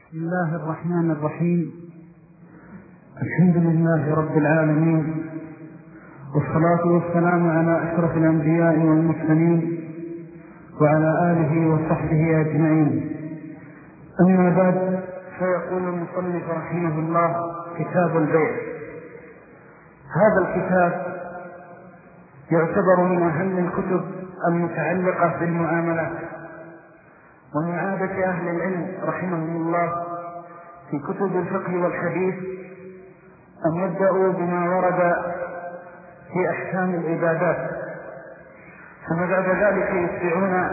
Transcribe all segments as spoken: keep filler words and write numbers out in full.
بسم الله الرحمن الرحيم. الحمد لله رب العالمين، والصلاة والسلام على أشرف الأنبياء والمرسلين وعلى آله وصحبه أجمعين. أما بعد، فيقول المصنف رحمه الله: كتاب البيع. هذا الكتاب يعتبر من أهم الكتب المتعلقة بالمعاملات، ومن عادة أهل العلم رحمهم الله في كتب الفقه والحديث أن يبدأوا بما ورد في أحكام العبادات، ثم بعد ذلك يتبعون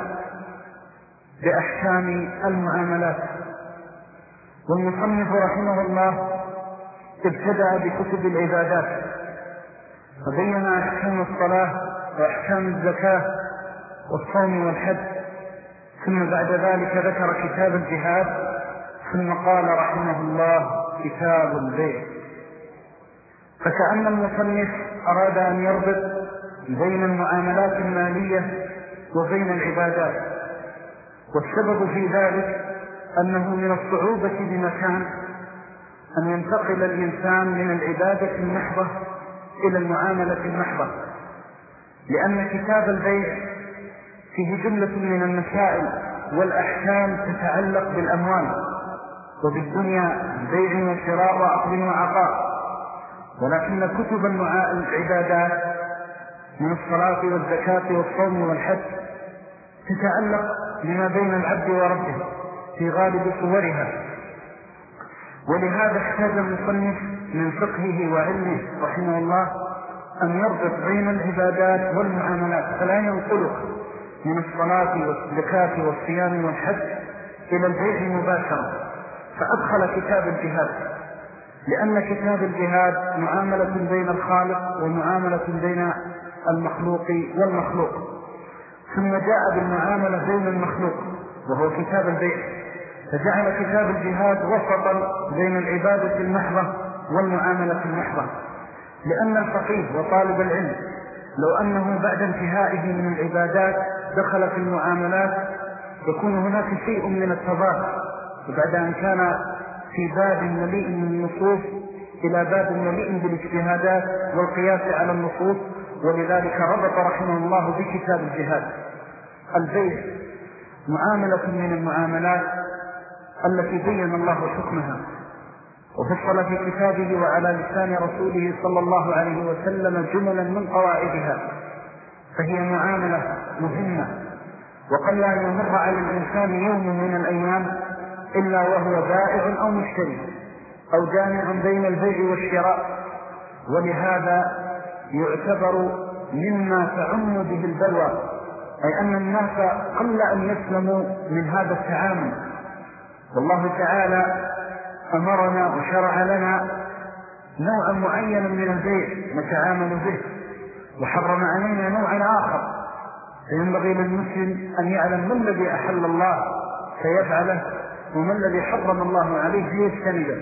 بأحكام المعاملات. والمصنف رحمه الله ابتدأ بكتب العبادات، فبين أحكام الصلاة وأحكام الزكاة والصوم والحج، ثم بعد ذلك ذكر كتاب الجهاد، ثم قال رحمه الله: كتاب البيع. فكأن المصنف أراد أن يربط بين المعاملات المالية وبين العبادات، والسبب في ذلك أنه من الصعوبة بمكان أن ينتقل الإنسان من العبادة المحضة إلى المعاملة المحضة، لأن كتاب البيع فيه جملة من المسائل والأحكام تتعلق بالأموال وبالدنيا، بيع وشراء وعقد وعطاء. ولكن كتب العبادات من الصلاة والزكاة والصوم والحج تتعلق بما بين العبد وربه في غالب صورها، ولهذا احتاج المصنف من فقهه وعلمه رحمه الله أن يربط بين العبادات والمعاملات، فلا ينقلك من الصلاة والزكاة والصيام والحج إلى البيع مباشرة، فأدخل كتاب الجهاد، لأن كتاب الجهاد معاملة بين الخالق ومعاملة بين المخلوق والمخلوق، ثم جاء بالمعاملة بين المخلوق وهو كتاب البيع، فجعل كتاب الجهاد وسطا بين العبادة المحضة والمعاملة المحضة. لأن الفقيه وطالب العلم لو أنه بعد انتهائه من العبادات دخل في المعاملات يكون هناك شيء من التضاد، وبعد أن كان في باب مليء من النصوص إلى باب مليء بالاجتهادات والقياس على النصوص، ولذلك ربط رحمه الله بكتاب الجهاد. البيع معاملة من المعاملات التي بين الله حكمها وفصل في كتابه وعلى لسان رسوله صلى الله عليه وسلم جملا من قواعدها، فهي معاملة مهمة، وقد لا يمر على الإنسان يوم من الأيام إلا وهو بائع أو مشتري أو جامع بين البيع والشراء، ولهذا يعتبر مما تعم به البلوى، أي أن الناس قل أن يسلموا من هذا التعامل. والله تعالى أمرنا وشرع لنا نوعا معينا من البيع نتعامل به، وحرم علينا نوعا آخر، فينبغي للمسلم أن يعلم ما الذي أحل الله فيفعله وما الذي حرم الله عليه فيجتنبه.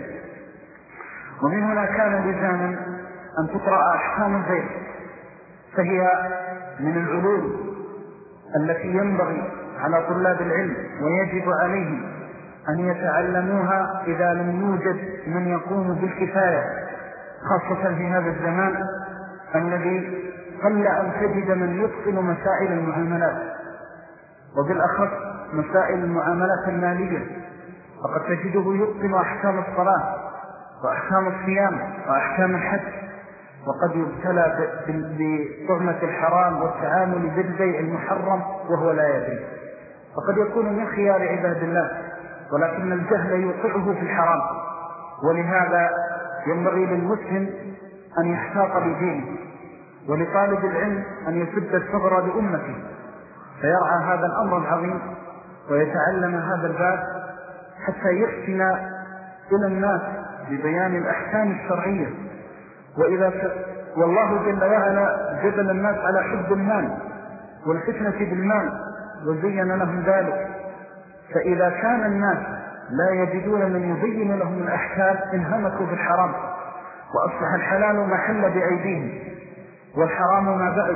ومن هنا كان لزاما أن تقرأ أحكام البيع، فهي من العلوم التي ينبغي على طلاب العلم ويجب عليهم أن يتعلموها إذا لم يوجد من يقوم بالكفاية، خاصة في هذا الزمان الذي قل أن تجد من يتقن مسائل المعاملات، وبالأخص مسائل المعاملات المالية، فقد تجده يتقن أحكام الصلاة وأحكام الصيام وأحكام الحج، وقد يبتلى بطعمة الحرام والتعامل بالبيع المحرم وهو لا يدري، فقد يكون من خيار عباد الله ولكن الجهل يوقعه في الحرام. ولهذا ينبغي للمسلم أن يحتاط بدينه، ولطالب العلم أن يسد الثغر لأمته فيرعى هذا الأمر العظيم ويتعلم هذا الباب حتى يحسن إلى الناس ببيان الأحكام الشرعية. وإذا ف... والله جل وعلا جبل الناس على حب المال والفتنة بالمال وزين لهم ذلك، فإذا كان الناس لا يجدون من يبين لهم الأحكام انهمكوا في الحرام، وأصبح الحلال محل بأيديهم والحرام ما بعد،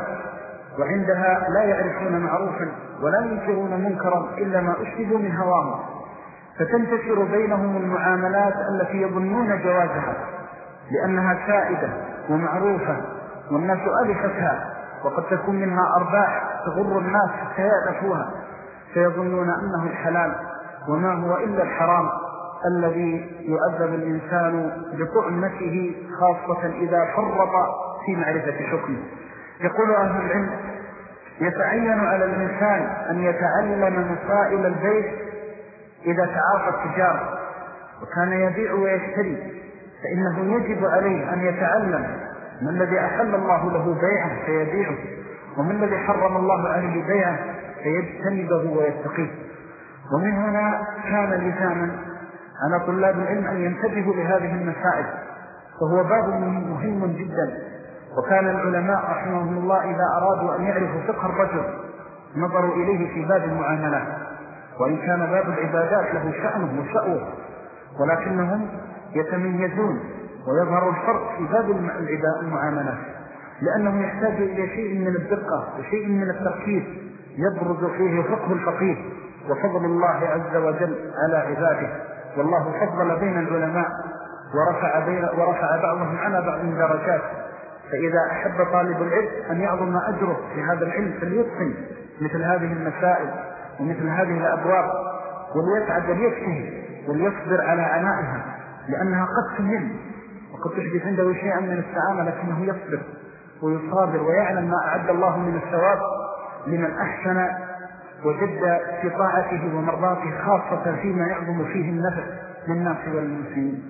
وعندها لا يعرفون معروفا ولا ينكرون منكرا إلا ما أشهدوا من هواهم. فتنتشر بينهم المعاملات التي يظنون جوازها لأنها سائدة ومعروفة والناس ألفتها، وقد تكون منها أرباح تغر الناس حتى يألفوها، فيظنون أنه الحلال وما هو إلا الحرام الذي يؤذب الإنسان بطعمته، خاصة إذا فرط في معرفة حكمه. يقول أهل العلم: يتعين على الإنسان أن يتعلم مسائل البيع إذا تعاطى التجارة وكان يبيع ويشتري، فإنه يجب عليه أن يتعلم ما الذي أحل الله له بيعه فيبيعه، وما الذي حرم الله عليه بيعه فيجتنبه ويتقيه. ومن هنا كان لزاما على طلاب العلم أن ينتبهوا لهذه المسائل، فهو باب مهم جدا. وكان العلماء رحمهم الله إذا أرادوا أن يعرفوا فقه الرجل نظروا إليه في باب المعاملات، وإن كان باب العبادات له شأنه وشأوه، ولكنهم يتميزون ويظهر الفرق في باب المعاملات، لأنه يحتاج إلى شيء من الدقة وشيء من التركيز يبرز فيه فقه الفقيه وفضل الله عز وجل على عباده. والله فضل بين العلماء ورفع, بين ورفع بعضهم على بعض درجات، فإذا أحب طالب العلم أن يعظم أجره في هذا العلم فليتقن مثل هذه المسائل ومثل هذه الأبواب، وليسعد وليجتهد وليصبر على عنائها، لأنها قد تهم وقد تحدث عنده شيئا من السعامة، لكنه يصبر ويصابر ويعلم ما أعد الله من الثواب لمن أحسن وجد في طاعته ومرضاته، خاصة فيما يعظم فيه النفع للناس والمسلمين.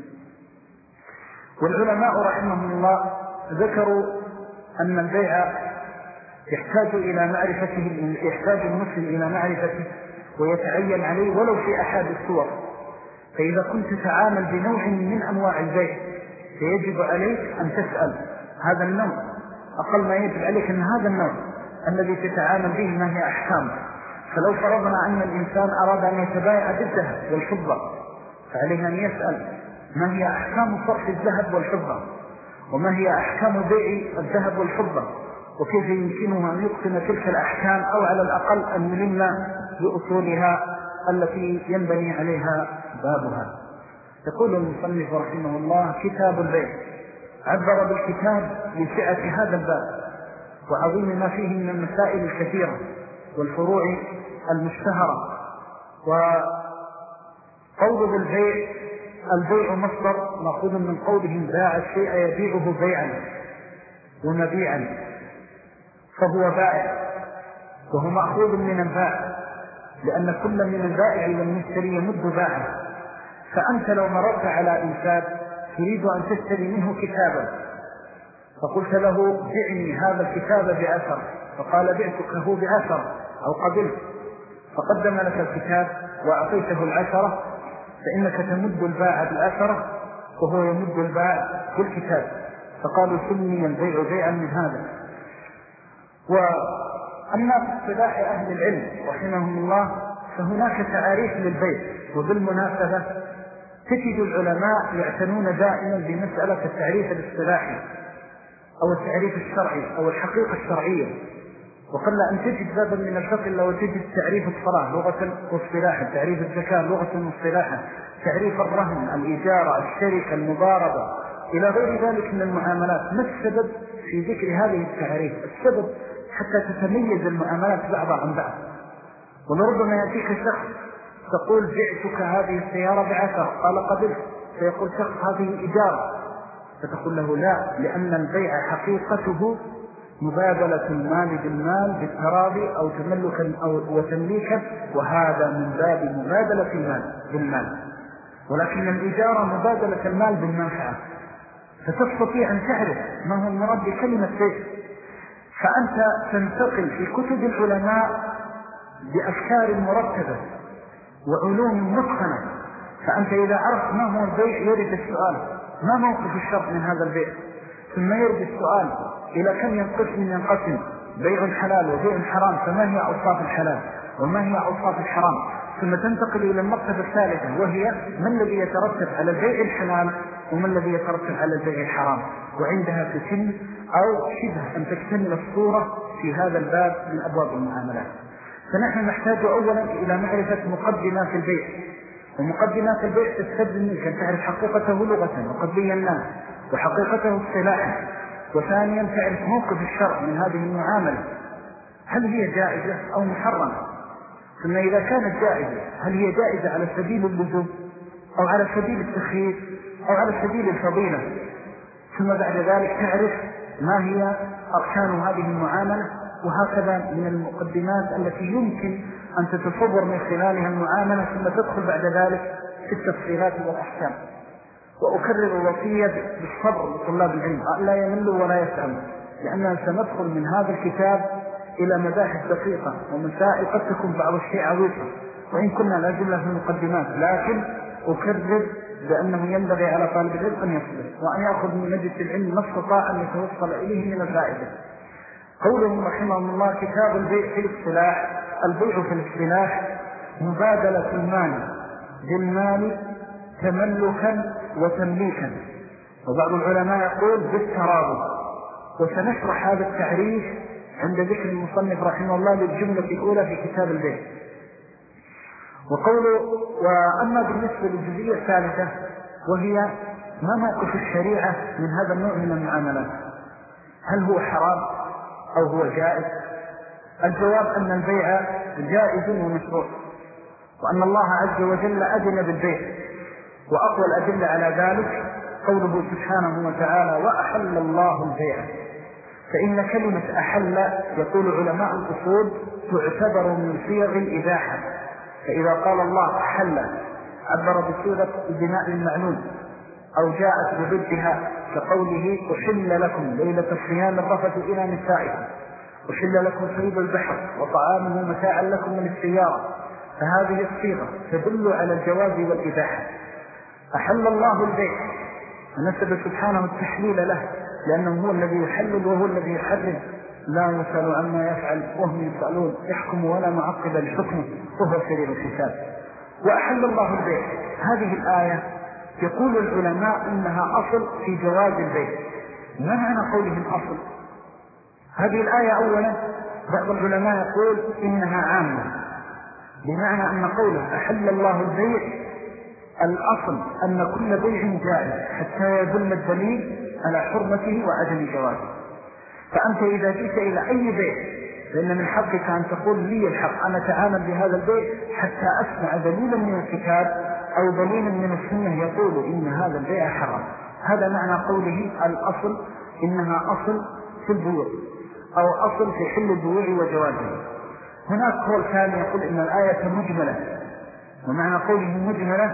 والعلماء رحمهم الله ذكروا أن البيع يحتاج إلى معرفته، يحتاج المسلم إلى معرفته ويتعين عليه ولو في أحد الصور. فإذا كنت تتعامل بنوع من أنواع البيع فيجب عليك أن تسأل هذا النوع، أقل ما يجب عليك أن هذا النوع الذي تتعامل به ما هي أحكامه. فلو فرضنا أن الإنسان أراد أن يتبايع بالذهب والفضة فعليه أن يسأل ما هي أحكام صرف الذهب والفضة، وما هي أحكام بيع الذهب والفضة، وكيف يمكنه أن يتقن تلك الأحكام أو على الأقل أن يلم بأصولها التي ينبني عليها بابها. يقول المصنف رحمه الله: كتاب البيع. عبر بالكتاب لسعة هذا الباب وعظيم ما فيه من المسائل الكثيرة والفروع المشتهرة. وقول بالبيع، البيع مصدر مأخوذ من قولهم باع الشيء يبيعه بيعا ومبيعا، فهو بائع، وهو مأخوذ من الباع، لأن كل من البائع والمشتري يمد باعا. فأنت لو مررت على إنسان تريد أن تشتري منه كتابا فقلت له: بعني هذا الكتاب بعشر، فقال: بعتكه بعشر أو قبلت، فقدم لك الكتاب وأعطيته العشرة، فإنك تمد الباع بالعشرة وهو يمد الباع بالكتاب، فقالوا: سمي البيع بيعا من هذا. وأما في اصطلاح أهل العلم رحمهم الله فهناك تعاريف للبيع، وبالمناسبة تجد العلماء يعتنون دائما بمسألة التعريف الاصطلاحي أو التعريف الشرعي أو الحقيقة الشرعية، وقل أن تجد بابا من الفقه لو تجد تعريف الصلاة لغة واصطلاحا، تعريف الزكاة لغة واصطلاحا، تعريف الرهن، الإجارة، الشركة، المضاربة، إلى غير ذلك من المعاملات. ما السبب في ذكر هذه التعريف؟ السبب حتى تتميز المعاملات بعضها عن بعض. ولربما يأتيك شخص تقول: بعتك هذه السيارة بعشر، قال: قبلت، فيقول شخص: هذه إجارة، فتقول له: لا، لأن البيع حقيقته مبادلة المال بالمال بالتراضي أو تملكا أو وتمليكا، وهذا من باب مبادلة المال بالمال، ولكن الإجارة مبادلة المال بالمنفعة. فتستطيع أن تعرف ما هو المراد بكلمة بيع. فأنت تنتقل في كتب العلماء بأفكار مرتبة وعلوم متقنة، فأنت إذا عرفت ما هو البيع يرد السؤال: ما موقف الشرط من هذا البيع؟ ثم يرد السؤال: إلى كم ينقسم ينقسم بيع حلال وبيع حرام، فما هي أوصاف الحلال وما هي أوصاف الحرام؟ ثم تنتقل إلى المرتبة الثالثة، وهي ما الذي يترتب على البيع الحلال وما الذي يترتب على البيع الحرام، وعندها تتم أو شبه أن تكتمل الصورة في هذا الباب من أبواب المعاملات. فنحن نحتاج أولا إلى معرفة مقدمات البيع، ومقدمات البيع تستبدل منك أن تعرف حقيقته لغة وقد بيناه وحقيقته اصطلاحا، وثانيا تعرف موقف الشرع من هذه المعاملة، هل هي جائزة أو محرمة؟ ثم إذا كانت جائزة هل هي جائزة على سبيل اللزوم أو على سبيل التخيير أو على سبيل الفضيلة؟ ثم بعد ذلك تعرف ما هي أركان هذه المعاملة، وهكذا من المقدمات التي يمكن أن تتصور من خلالها المعاملة، ثم تدخل بعد ذلك في التفصيلات والأحكام. وأكرر الوصية بالصبر لطلاب العلم لا يملوا ولا يسأموا، لأننا سندخل من هذا الكتاب إلى مباحث دقيقة ومسائل قد تكون بعض الشيء عويصة، وإن كنا لا زلنا في المقدمات، لكن أكرر بأنه ينبغي على طالب العلم أن يصبر وأن يأخذ من مجلس العلم ما استطاع أن يتوصل إليه من الفائدة. قولهم رحمهم الله: كتاب البيع في الاصطلاح. البيع في الاصطلاح مبادلة المال بالمال تملكا وتمليكا، وبعض العلماء يقول بالتراضي، وسنشرح هذا التعريف عند ذكر المصنف رحمه الله للجملة الأولى في كتاب البيع. وقوله: وأما بالنسبة للجزئية الثالثة وهي ما موقف الشريعة من هذا النوع من المعاملات، هل هو حرام أو هو جائز؟ الجواب أن البيع جائز ومشروع، وأن الله عز وجل أذن بالبيع، وأقوى الأدلة على ذلك قوله سبحانه وتعالى: وأحل الله البيع. فإن كلمة أحل يقول علماء الأصول تعتبر من صيغ الإباحة، فإذا قال الله أحل عبر بصيغة البناء المعنون، أو جاءت بضدها كقوله: أحل لكم ليلة الصيام الرفث إلى نسائكم، أحل لكم صيد البحر وطعامه متاعا لكم من السيارة. فهذه الصيغة تدل على الجواز والإباحة. أحل الله البيع ونسب سبحانه التحليل له، لأنه هو الذي يحلل وهو الذي يحرم، لا يسأل عما يفعل وهم يسألون، يحكم ولا معقب لحكمه وهو سريع الحساب. وأحل الله البيع، هذه الآية يقول العلماء إنها أصل في جواز البيع. ما معنى قولهم أصل؟ هذه الآية أولا بعض العلماء يقول إنها عامة، بمعنى أن قوله أحل الله البيع الأصل أن كل بيع جائز حتى يدل الدليل على حرمته وعدم جوازه. فأنت إذا جئت إلى أي بيع فإن من حقك أن تقول لي الحق أنا أتعامل بهذا البيع حتى أسمع دليلا من الكتاب أو دليلا من السنة يقول إن هذا البيع حرام. هذا معنى قوله الأصل، إنها أصل في البيوع أو أصل في حل البيوع وجوازه. هناك قول ثاني يقول إن الآية مجملة، ومعنى قوله مجملة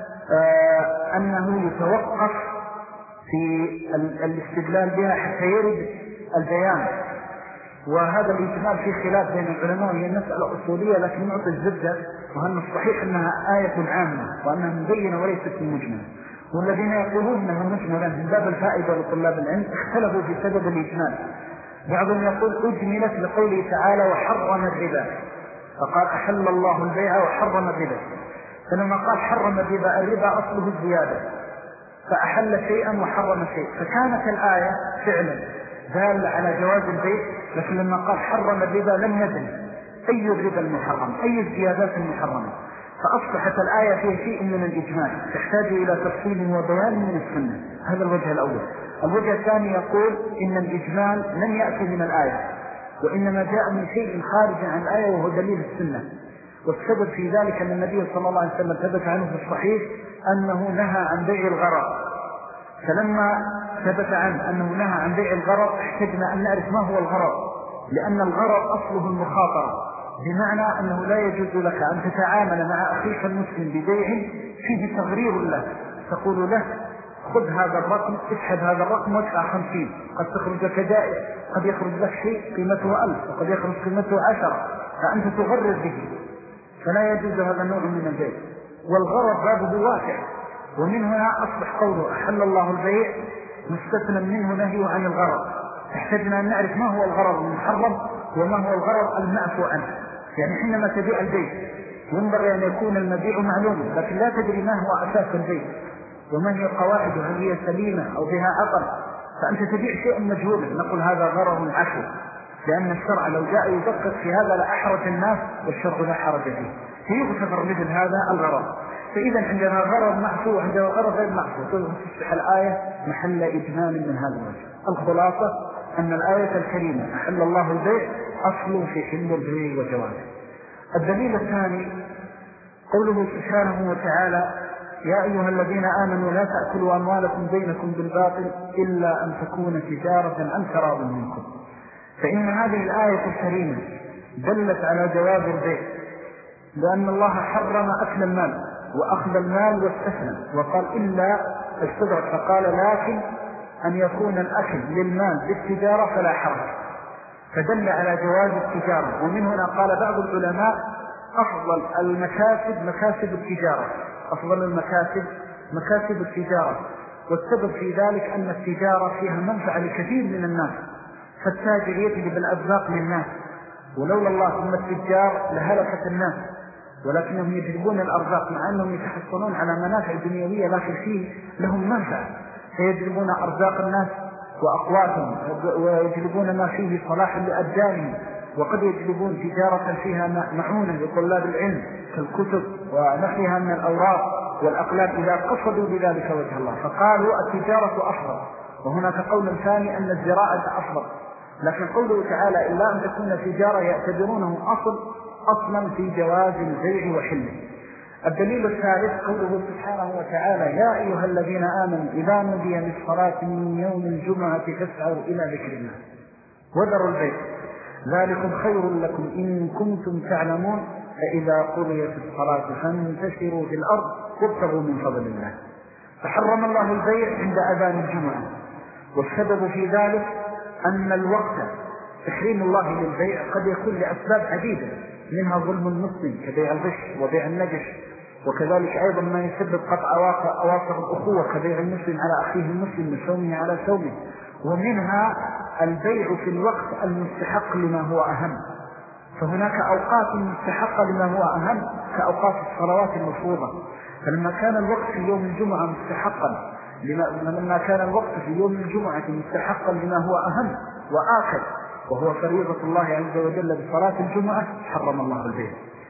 آه أنه يتوقف في الاستدلال بها حتى يرد البيان. وهذا الإجمال في خلاف بين العلماء، وهي مسألة أصولية لكن نعطي الزبدة، وأن الصحيح أنها آية عامة وأنها مبينة وليست مجملة. والذين يقولون أنها مجملة من باب الفائدة لطلاب العلم اختلفوا في سبب الإجمال. بعضهم يقول أجملت لقوله تعالى وحرم الربا، فقال أحل الله البيع وحرم الربا، فلما قال حرم الربا، الربا أصله الزيادة، فأحل شيئا وحرم شيء، فكانت الآية فعلا دالة على جواز البيع، لكن لما قال حرم الربا لم يدل أي الربا المحرم، أي الزيادات المحرمة، فأصبحت الآية فيها شيء من الإجمال تحتاج إلى تفصيل وبيان من السنة. هذا الوجه الأول. الوجه الثاني يقول إن الإجمال لم يأتي من الآية، وإنما جاء من شيء خارج عن الآية وهو دليل السنة. والسبب في ذلك أن النبي صلى الله عليه وسلم ثبت عنه في الصحيح أنه نهى عن بيع الغرر، فلما ثبت عنه أنه نهى عن بيع الغرر احتجنا أن نعرف ما هو الغرر، لأن الغرر أصله المخاطرة، بمعنى أنه لا يجوز لك أن تتعامل مع أخيك المسلم ببيع فيه تغرير له، تقول له خذ هذا الرقم، اسحب هذا الرقم وادفع خمسين، قد تخرج لك جائز، قد يخرج لك شيء قيمته ألف وقد يخرج قيمته عشرة، فأنت تغرر به، فلا يجوز هذا النوع من البيع. والغرر بابه واسع، ومن هنا أصبح قوله أحل الله البيع مستثنى منه نهي عن الغرر. احتاجنا أن نعرف ما هو الغرر المحرم وما هو الغرر المعفو عنه. يعني حينما تبيع البيع ينبغي أن يكون المبيع معلوما، لكن لا تدري ما هو أساس البيع وما هي قواعد، هل هي سليمة أو بها عقل، فأنت تبيع شيء مجهولا، نقول هذا غرر عفو، لأن الشرع لو جاء يدقق في هذا لأحرج الناس، والشرع لا حرج فيه، فيغتفر مثل هذا الغرر. فإذا عندنا غرض محفوظ وعندنا غرض غير محفوظ، تصبح الآية محل إجمال من هذا الوجه. الخلاصة أن الآية الكريمة أحل الله البيع أصل في حل البيع وجوازه. الدليل الثاني قوله سبحانه وتعالى يا أيها الذين آمنوا لا تأكلوا أموالكم بينكم بالباطل إلا أن تكون تجارة عن تراض منكم. فإن هذه الآية الكريمة دلت على جواز البيع، لأن الله حرم أكل المال وأخذ المال واستثنى وقال إلا استدرك، فقال لكن أن يكون الأكل للمال بالتجارة فلا حرج، فدل على جواز التجارة. ومن هنا قال بعض العلماء أفضل المكاسب مكاسب التجارة، أفضل المكاسب مكاسب التجارة، والسبب في ذلك أن التجارة فيها منفعة لكثير من الناس، فالتاجر يجلب الأرزاق للناس، ولولا الله ثم التجار لهلكت الناس، ولكنهم يجلبون الأرزاق مع أنهم يتحصلون على منافع دنيوية لكن فيه لهم منفعة، فيجلبون أرزاق الناس وأقواتهم، ويجلبون ما فيه صلاح لأبدانهم، وقد يجلبون تجارة فيها معونة لطلاب العلم كالكتب ونحيها من الأوراق والأقلام إذا قصدوا بذلك وجه الله، فقالوا التجارة أفضل. وهناك قول ثاني أن الزراعة أفضل، لكن قوله تعالى إلا أن تكون تجارة يعتبرونه أصل أصلا في جواز البيع وحله. الدليل الثالث قوله سبحانه وتعالى يا أيها الذين آمنوا إذا نودي للصلاة من يوم الجمعة فاسعوا إلى ذكر الله وذروا البيع ذلكم خير لكم إن كنتم تعلمون فإذا قضيت الصلاة فانتشروا في الأرض وابتغوا من فضل الله. فحرم الله البيع عند أذان الجمعة، والسبب في ذلك أن الوقت تحريم الله للبيع قد يكون لأسباب عديدة، منها ظلم المسلم كبيع الغش وبيع النجش، وكذلك أيضا ما يسبب قطع أواصر الأخوة كبيع المسلم على أخيه المسلم وسومه على سومه، ومنها البيع في الوقت المستحق لما هو أهم. فهناك أوقات مستحقة لما هو أهم كأوقات الصلوات المفروضة، فلما كان الوقت في يوم الجمعة مستحقا لما كان الوقت في يوم الجمعة مستحقا لما هو أهم وآكد وهو فريضة الله عز وجل بصلاة الجمعة حرم الله البيع،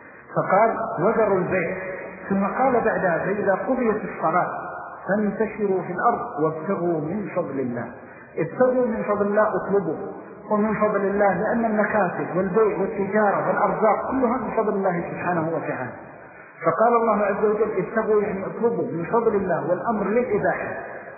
فقال وذروا البيع، ثم قال بعدها فإذا قضيت الصلاة فانتشروا في الأرض وابتغوا من فضل الله. ابتغوا من فضل الله اطلبوا، ومن فضل الله لأن المكاسب والبيع والتجارة والأرزاق كلها من فضل الله سبحانه وتعالى. فقال الله عز وجل ابتغوا يعني اطلبوا من فضل الله، والأمر للإباحة.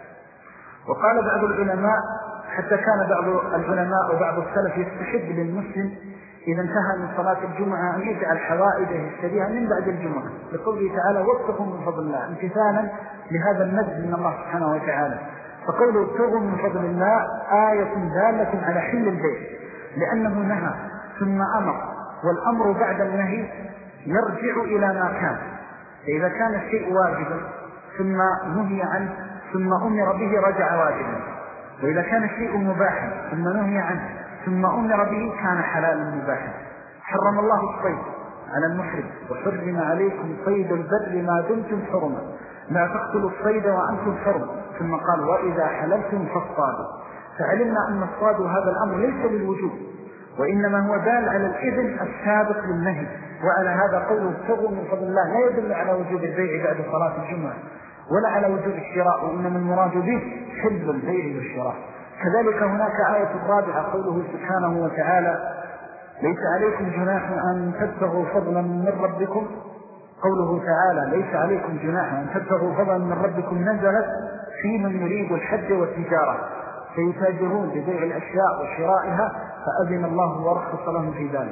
وقال بعض العلماء حتى كان بعض العلماء وبعض السلف يستحب للمسلم إذا انتهى من صلاة الجمعة أن يجعل حوائجه يشتريها من بعد الجمعة، لقوله تعالى وابتغوا من فضل الله امتثالا لهذا النزل من الله سبحانه وتعالى. فقوله ابتغوا من فضل الله آية دالة على حل البيع، لأنه نهى ثم أمر، والأمر بعد النهي يرجع إلى ما كان. فإذا كان الشيء واجبا ثم نهي عنه ثم أمر به رجع واجبا، وإذا كان الشيء مباحا ثم نهي عنه ثم أمر به كان حلالا مباحا. حرم الله الصيد على المحرم وحرم عليكم صيد البر ما دمتم حرما لا تقتلوا الصيد وأنتم حرم، ثم قال وإذا حللتم فاصطادوا. فعلمنا أن الصيد هذا الأمر ليس للوجوب، وإنما هو دال على الإذن السابق للنهي، وعلى هذا قوله ابتغوا من فضل الله لا يدل على وجوب البيع بعد صلاة الجمعة ولا على وجوب الشراء، وإنما المراد به حل البيع والشراء. كذلك هناك آية رابعة قوله سبحانه وتعالى ليس عليكم جناح أن تبتغوا فضلا من ربكم. قوله تعالى ليس عليكم جناح أن تبتغوا فضلا من ربكم نزلت في من يريد الحج والتجارة فيتاجرون ببيع الأشياء وشرائها فأذن الله ورخص لهم في ذلك.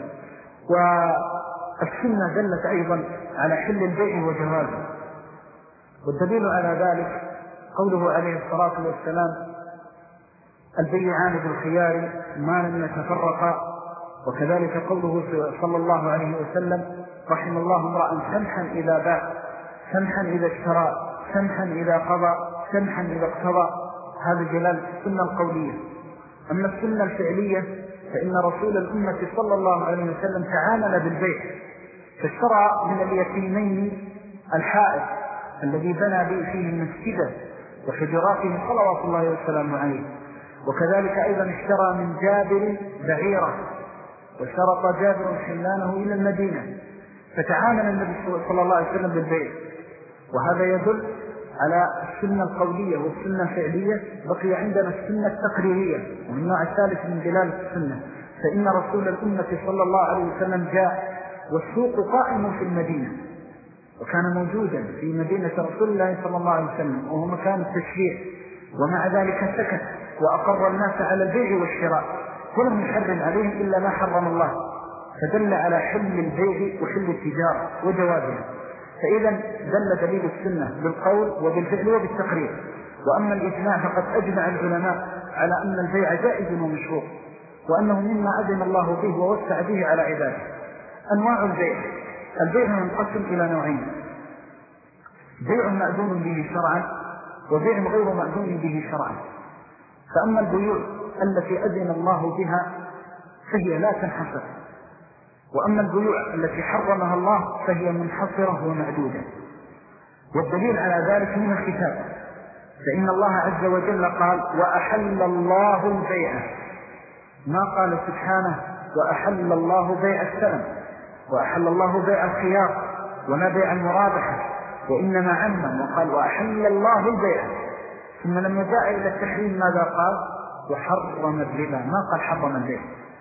والسنة دلت أيضا على حل البيع وجوازه، والدليل على ذلك قوله عليه الصلاة والسلام البيعان بالخيار ما لم يتفرقا، وكذلك قوله صلى الله عليه وسلم رحم الله امرأ سمحا إذا باع سمحا إذا اشترى سمحا إذا قضى سمحا إذا اقتضى. هذا جلال السنة القولية. أما السنة الفعلية فإن رسول الأمة صلى الله عليه وسلم تعامل بالبيع، فاشترى من اليتيمين الحائط الذي بنى به فيه مسجدا وحجراته صلوات الله وسلامه عليه، وكذلك أيضا اشترى من جابر بعيرة وشرط جابر حملانه إلى المدينة، فتعامل النبي صلى الله عليه وسلم بالبيع. وهذا يدل على السنة القولية والسنة الفعلية. بقي عندنا السنة التقريرية ومن النوع الثالث من دلالة السنة، فإن رسول الأمة صلى الله عليه وسلم جاء والسوق قائم في المدينة، وكان موجودا في مدينة رسول الله صلى الله عليه وسلم وهو مكان التشريع، ومع ذلك سكت وأقر الناس على البيع والشراء ولم يحرم عليهم إلا ما حرم الله، فدل على حل البيع وحل التجارة وجوازها. فإذا دل دليل السنة بالقول وبالفعل وبالتقرير. وأما الإجماع فقد أجمع العلماء على أن البيع جائز ومشروع، وأنه مما أذن الله به ووسع به على عباده. أنواع البيع: البيع ينقسم إلى نوعين: بيع مأذون به شرعا وبيع غير مأذون به شرعا. فأما البيوع التي أذن الله بها فهي لا تنحصر، وأما البيوع التي حرمها الله فهي منحصرة ومعدودة. والدليل على ذلك من الكتاب، فإن الله عز وجل قال: وأحل الله البيع، ما قال سبحانه وأحل الله بيع السلم، وأحل الله بيع الخيار ولا بيع المرابحة، وإنما عمم وقال وأحل الله البيع. ثم لما جاء إلى التحريم ماذا قال؟ وحرم الربا، ما قال حرم البيع.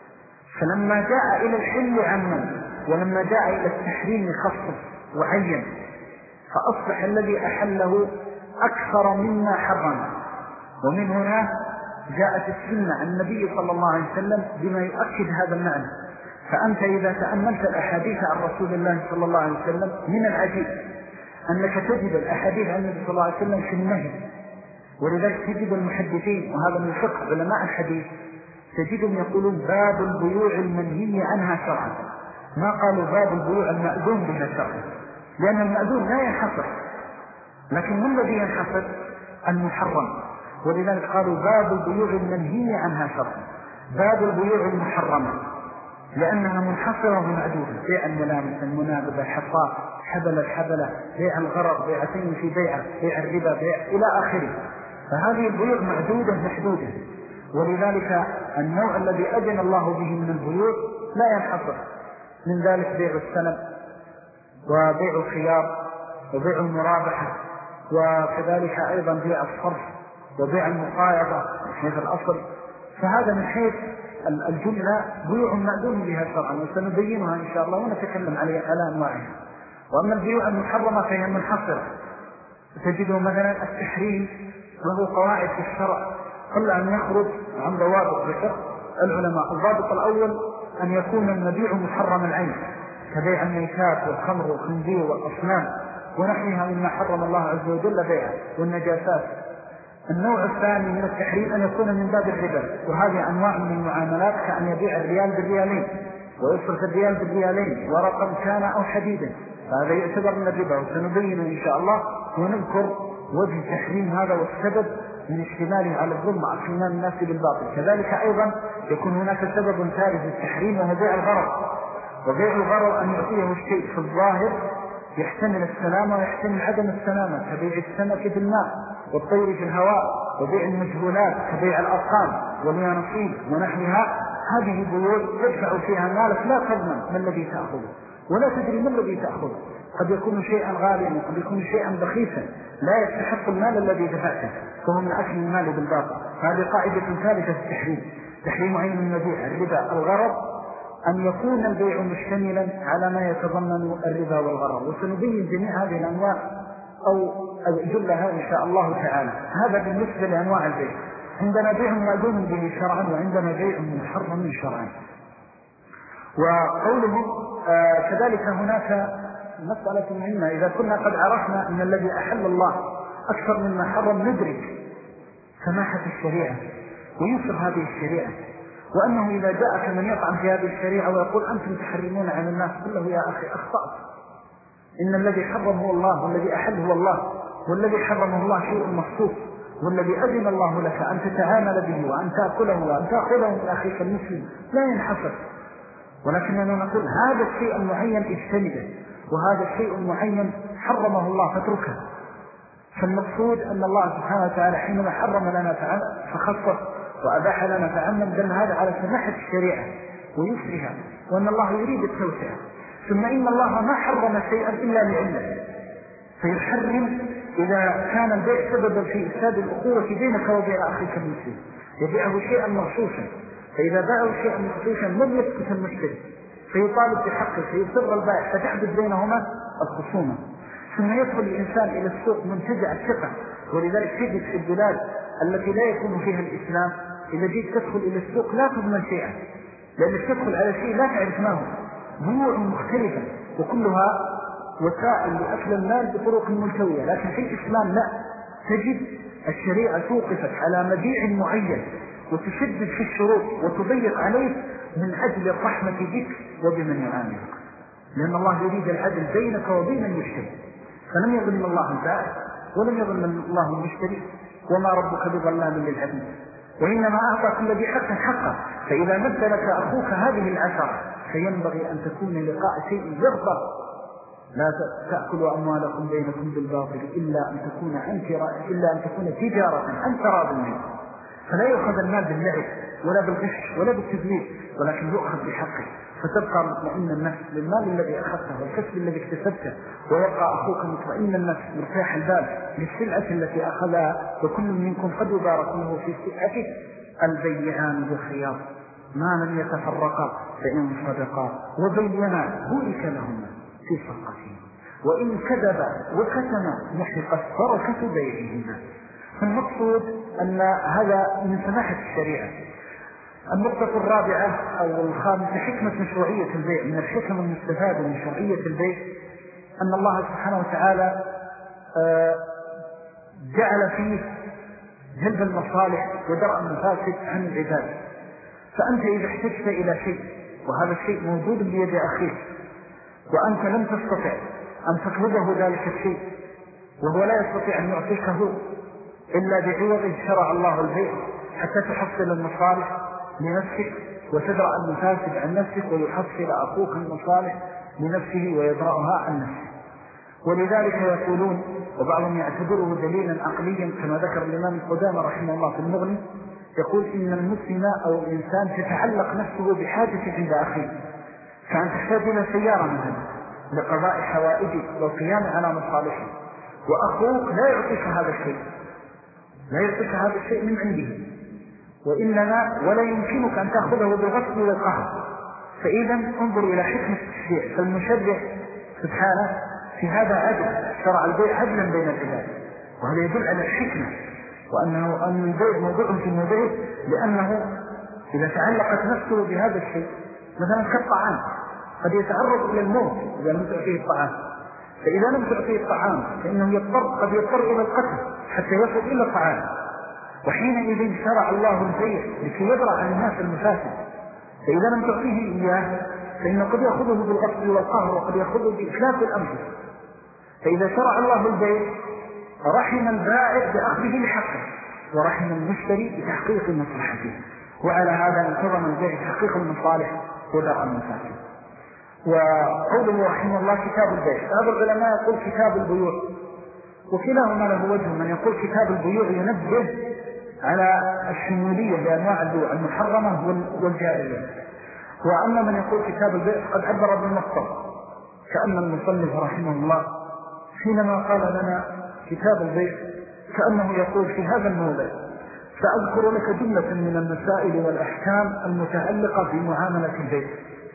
فلما جاء إلى الحل عمم، ولما جاء إلى التحريم خصص وعين، فأصبح الذي أحله أكثر مما حرم. ومن هنا جاءت السنة عن النبي صلى الله عليه وسلم بما يؤكد هذا المعنى. فأنت إذا تأملت الأحاديث عن رسول الله صلى الله عليه وسلم من العجيب أنك تجد الأحاديث عن النبي صلى الله عليه وسلم في النهي، ولذلك تجد المحدثين، وهذا من فقه علماء الحديث، تجدهم يقولون باب البيوع المنهي عنها شرعا، ما قالوا باب البيوع المأذون بها شرعا، لأن المأذون لا ينحصر، لكن من الذي ينحصر؟ المحرم. ولذلك قالوا باب البيوع المنهي عنها شرعا، باب البيوع المحرمة، لأنها منحصرة ومعدودة: بيع الملامس، المنابذة، الحصاء، حبل الحبلة، بيع الغرر، بيعتين في بيعة، بيع الربا، بيع إلى آخره. فهذه البيوع معدودة محدودة. ولذلك النوع الذي أذن الله به من البيوع لا ينحصر، من ذلك بيع السلم وبيع الخيار وبيع المرابحة، وكذلك أيضا بيع الصرف وبيع المقايضة حيث الأصل. فهذا من حيث الجملة بيوع مأذون بها شرعا، وسنبينها إن شاء الله ونتكلم عليها على أنواعها. وأما البيوع المحرمة فهي منحصرة، تجده مثلا التحريم له قواعد في الشرع قل أن يخرج عن ضوابط ذكر العلماء. الضابط الأول أن يكون المبيع محرم العين، كبيع الميتات والخمر والخنزير والأصنام ونحوها مما حرم الله عز وجل بيعه، والنجاسات. النوع الثاني من التحريم أن يكون من باب الربا، وهذه أنواع من المعاملات، كأن يبيع الريال بالريالين ويصرف الريال بالريالين ورقم كان أو حديدا، فهذا يعتبر من الربا، وسنبين إن شاء الله ونذكر وجه تحريم هذا والسبب من اشتماله على الظلم وأكلنا الناس بالباطل. كذلك أيضا يكون هناك سبب ثالث للتحريم وهو بيع الغرر. وبيع الغرر أن يعطيه الشيء في الظاهر يحتمل السلامة ويحتمل عدم السلامة، كبيع السمك في الماء والطير في الهواء، وبيع المجهولات كبيع الأرقام واليانصيب ونحوها. هذه بيوع تدفع فيها مالك لا تضمن ما الذي تأخذه ولا تدري ما الذي تأخذه، قد يكون شيئا غاليا وقد يكون شيئا بخيسا لا يستحق المال الذي دفعته، فهو من أكل المال بالباطل. هذه قاعدة ثالثة في التحريم، تحريم عين المبيع الربا. الغرض أن يكون البيع مشتملا على ما يتضمن الربا والغرر، وسنبين جميع هذه الأنواع أو جلها إن شاء الله تعالى. هذا بالنسبة لأنواع البيع. عندنا بيع مأذون به شرعا، وعندنا بيع محرم شرعا. وقوله آه كذلك هناك مسألة مهمة، إذا كنا قد عرفنا أن الذي أحل الله أكثر مما حرم ندرك سماحة الشريعة ويسر هذه الشريعة، وأنه إذا جاءك من يطعن في هذه الشريعة ويقول أنتم تحرمون على الناس، قل له يا أخي أخطأت، إن الذي حرم هو الله، والذي أحل هو الله، والذي حرمه الله شيء مخصوص، والذي أذن الله لك أن تتعامل به وأن تأكله وأن تأخذه من أخيك المسلم لا ينحصر. ولكننا نقول هذا الشيء المعين اجتنبه، وهذا الشيء المعين حرمه الله فاتركه. فالمقصود أن الله سبحانه وتعالى حينما حرم لنا تعالى فخصص وأباح لنا تعمم، دل هذا على سماحة الشريعة ويسرها، وأن الله يريد التوسعة. ثم إن الله ما حرم شيئا إلا لعلة، فيحرم إذا كان البيع سببا في إفساد الأخوة بينك وبين أخيك المسلم، يبيعه شيئا مخصوصا، فإذا باعه شيئا مخصوصا لم يسكت المشتري فيطالب بحقه فيضطر البائع فتحدث بينهما الخصومة. ثم يدخل الإنسان إلى السوق منتزع الثقة، ولذلك تجد في البلاد التي لا يكون فيها الإسلام إذا جيت تدخل إلى السوق لا تضمن شيئا، لأنك تدخل على شيء لا تعرف ما هو، بيوع مختلفة وكلها وسائل لأكل المال بطرق ملتوية. لكن في الإسلام لا، تجد الشريعة توقفت على مبيع معين وتشدد في الشروط وتضيق عليه من أجل الرحمة بك وبمن يعاملك، لأن الله يريد العدل بينك وبين المشتري، فلم يظلم الله البائع ولم يظلم الله المشتري، وما ربك بظلام للعبيد، وإنما أعطى كل ذي حق حقه. فإذا مثل لك أخوك هذه العشرة فينبغي أن تكون لقاء شيء يغضب، لا تأكلوا أموالكم بينكم بالباطل إلا أن تكون عن إلا أن تكون تجارة عن تراض منكم، فلا يؤخذ المال باللعب ولا بالغش ولا بالتدليل، ولكن يؤخذ بحقه، فتبقى مطمئن النفس للمال الذي أخذته والكسب الذي اكتسبته، ويبقى أخوك مطمئن النفس مرتاح البال للسلعة التي أخذها، وكل منكم قد يباركونه في سلعته. البيعان بالخيار ما لم يتفرقا فإن صدقا وبينا بورك لهما في صدقتهما، وإن كذبا وكتما محقت بركة بيعهما. فالمقصود أن هذا من سماحة الشريعة. النقطة الرابعة أو الخامسة حكمة مشروعية البيع. من الحكم المستفادة من مشروعية البيع أن الله سبحانه وتعالى جعل فيه جلب المصالح ودرء المفاسد عن العباد. فأنت إذا احتجت إلى شيء وهذا الشيء موجود بيد أخيك وأنت لم تستطع أن تطلبه ذلك الشيء وهو لا يستطيع أن يعطيكه إلا بعوض شرع الله البيع حتى تحصل المصالح لنفسك وتدرأ المفاسد عن نفسك، ويحصل أخوك المصالح لنفسه ويدرأها عن نفسه. ولذلك يقولون وبعضهم يعتبره دليلا عقليا كما ذكر الإمام القدامى رحمه الله في المغني، يقول إن المسلم أو الإنسان تتعلق نفسه بحاجة عند أخيه، فأن تحتاج إلى سيارة مثلا لقضاء حوائجك والقيام على مصالحك، وأخوك لا يعطيك هذا الشيء لا يعطيك هذا الشيء من عنده، وإنما ولا يمكنك أن تأخذه بالغصب والقهر. فإذا انظر إلى حكمة التشريع، فالمشرع سبحانه في هذا عدل، شرع البيع عدلا بين العباد، وهذا يدل على الحكمة، وأنه أن البيع موضوع في المبيع، لأنه إذا تعلقت نفسه بهذا الشيء مثلا كالطعام قد يتعرض إلى الموت إذا لم تعطيه الطعام، فإذا لم تعطيه الطعام فإنه يضطر قد يضطر إلى القتل حتى يصل إلى الطعام، وحينئذ شرع الله البيع لكي يدرأ عن الناس المفاسد. فإذا لم تعطيه إياه فإنه قد يأخذه بالغصب والقهر وقد يأخذه بإتلاف الأنفس. فإذا شرع الله البيع رحم البائع بأخذه لحقه ورحم المشتري بتحقيق مصلحته، وعلى هذا انتظم البيع تحقيق المصالح ودرء المفاسد. وقوله رحمه الله كتاب البيع، بعض العلماء يقول كتاب البيوع، وكلاهما له وجه. من يقول كتاب البيوع ينبه على الشمولية بأنواع البيوع المحرمة والجائزة، وأما من يقول كتاب البيع قد عبر بالمصدر، كأن المصنف رحمه الله حينما قال لنا كتاب البيع كأنه يقول في هذا الموضع سأذكر لك جملة من المسائل والأحكام المتعلقة بمعاملة البيع.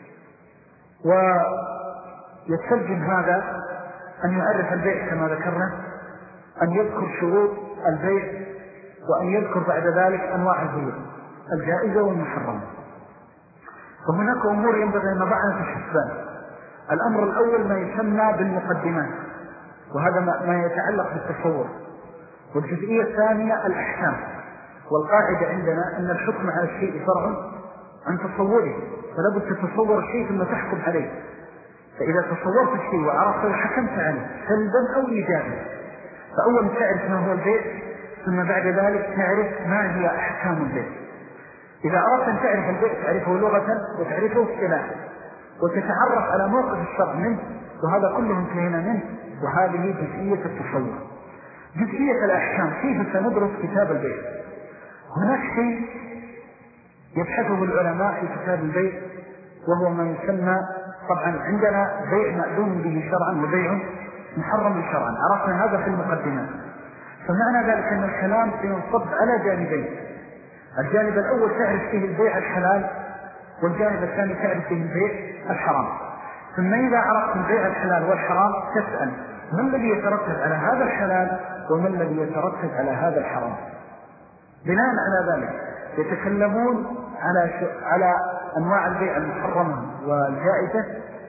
ويستلزم هذا أن يعرف البيع كما ذكرنا، أن يذكر شروط البيع، وأن يذكر بعد ذلك أنواع البيع الجائزة والمحرمة. وهناك أمور ينبغي أن نضعها في الحسبان. الأمر الأول ما يسمى بالمقدمات، وهذا ما يتعلق بالتصور. والجزئية الثانية الأحكام، والقاعدة عندنا أن الحكم على الشيء فرع عن تصوره، فلا بد تتصور الشيء ثم تحكم عليه. فإذا تصورت الشيء وعرفته حكمت عليه سلبا أو إيجابا. فأول تعرف ما هو البيع، ثم بعد ذلك تعرف ما هي أحكام البيع. إذا أردت أن تعرف البيع تعرفه لغة وتعرفه اصطلاحا، وتتعرف على موقف الشرع منه، وهذا كله انتهينا منه، وهذه جزئية التصور. جزئية الأحكام، كيف سندرس كتاب البيع؟ هناك شيء يبحثه العلماء في كتاب البيع، وهو ما يسمى، طبعا عندنا بيع مأذون به شرعا وبيع محرم شرعا، عرفنا هذا في المقدمات. فمعنى ذلك أن الكلام سينصب على جانبين، الجانب الأول تعرف فيه البيع الحلال، والجانب الثاني تعرف فيه البيع الحرام. ثم إذا عرفت البيع الحلال والحرام تسأل ما الذي يترتب على هذا الحلال وما الذي يترتب على هذا الحرام. بناء على ذلك يتكلمون على على أنواع البيع المحرمة والجائزة،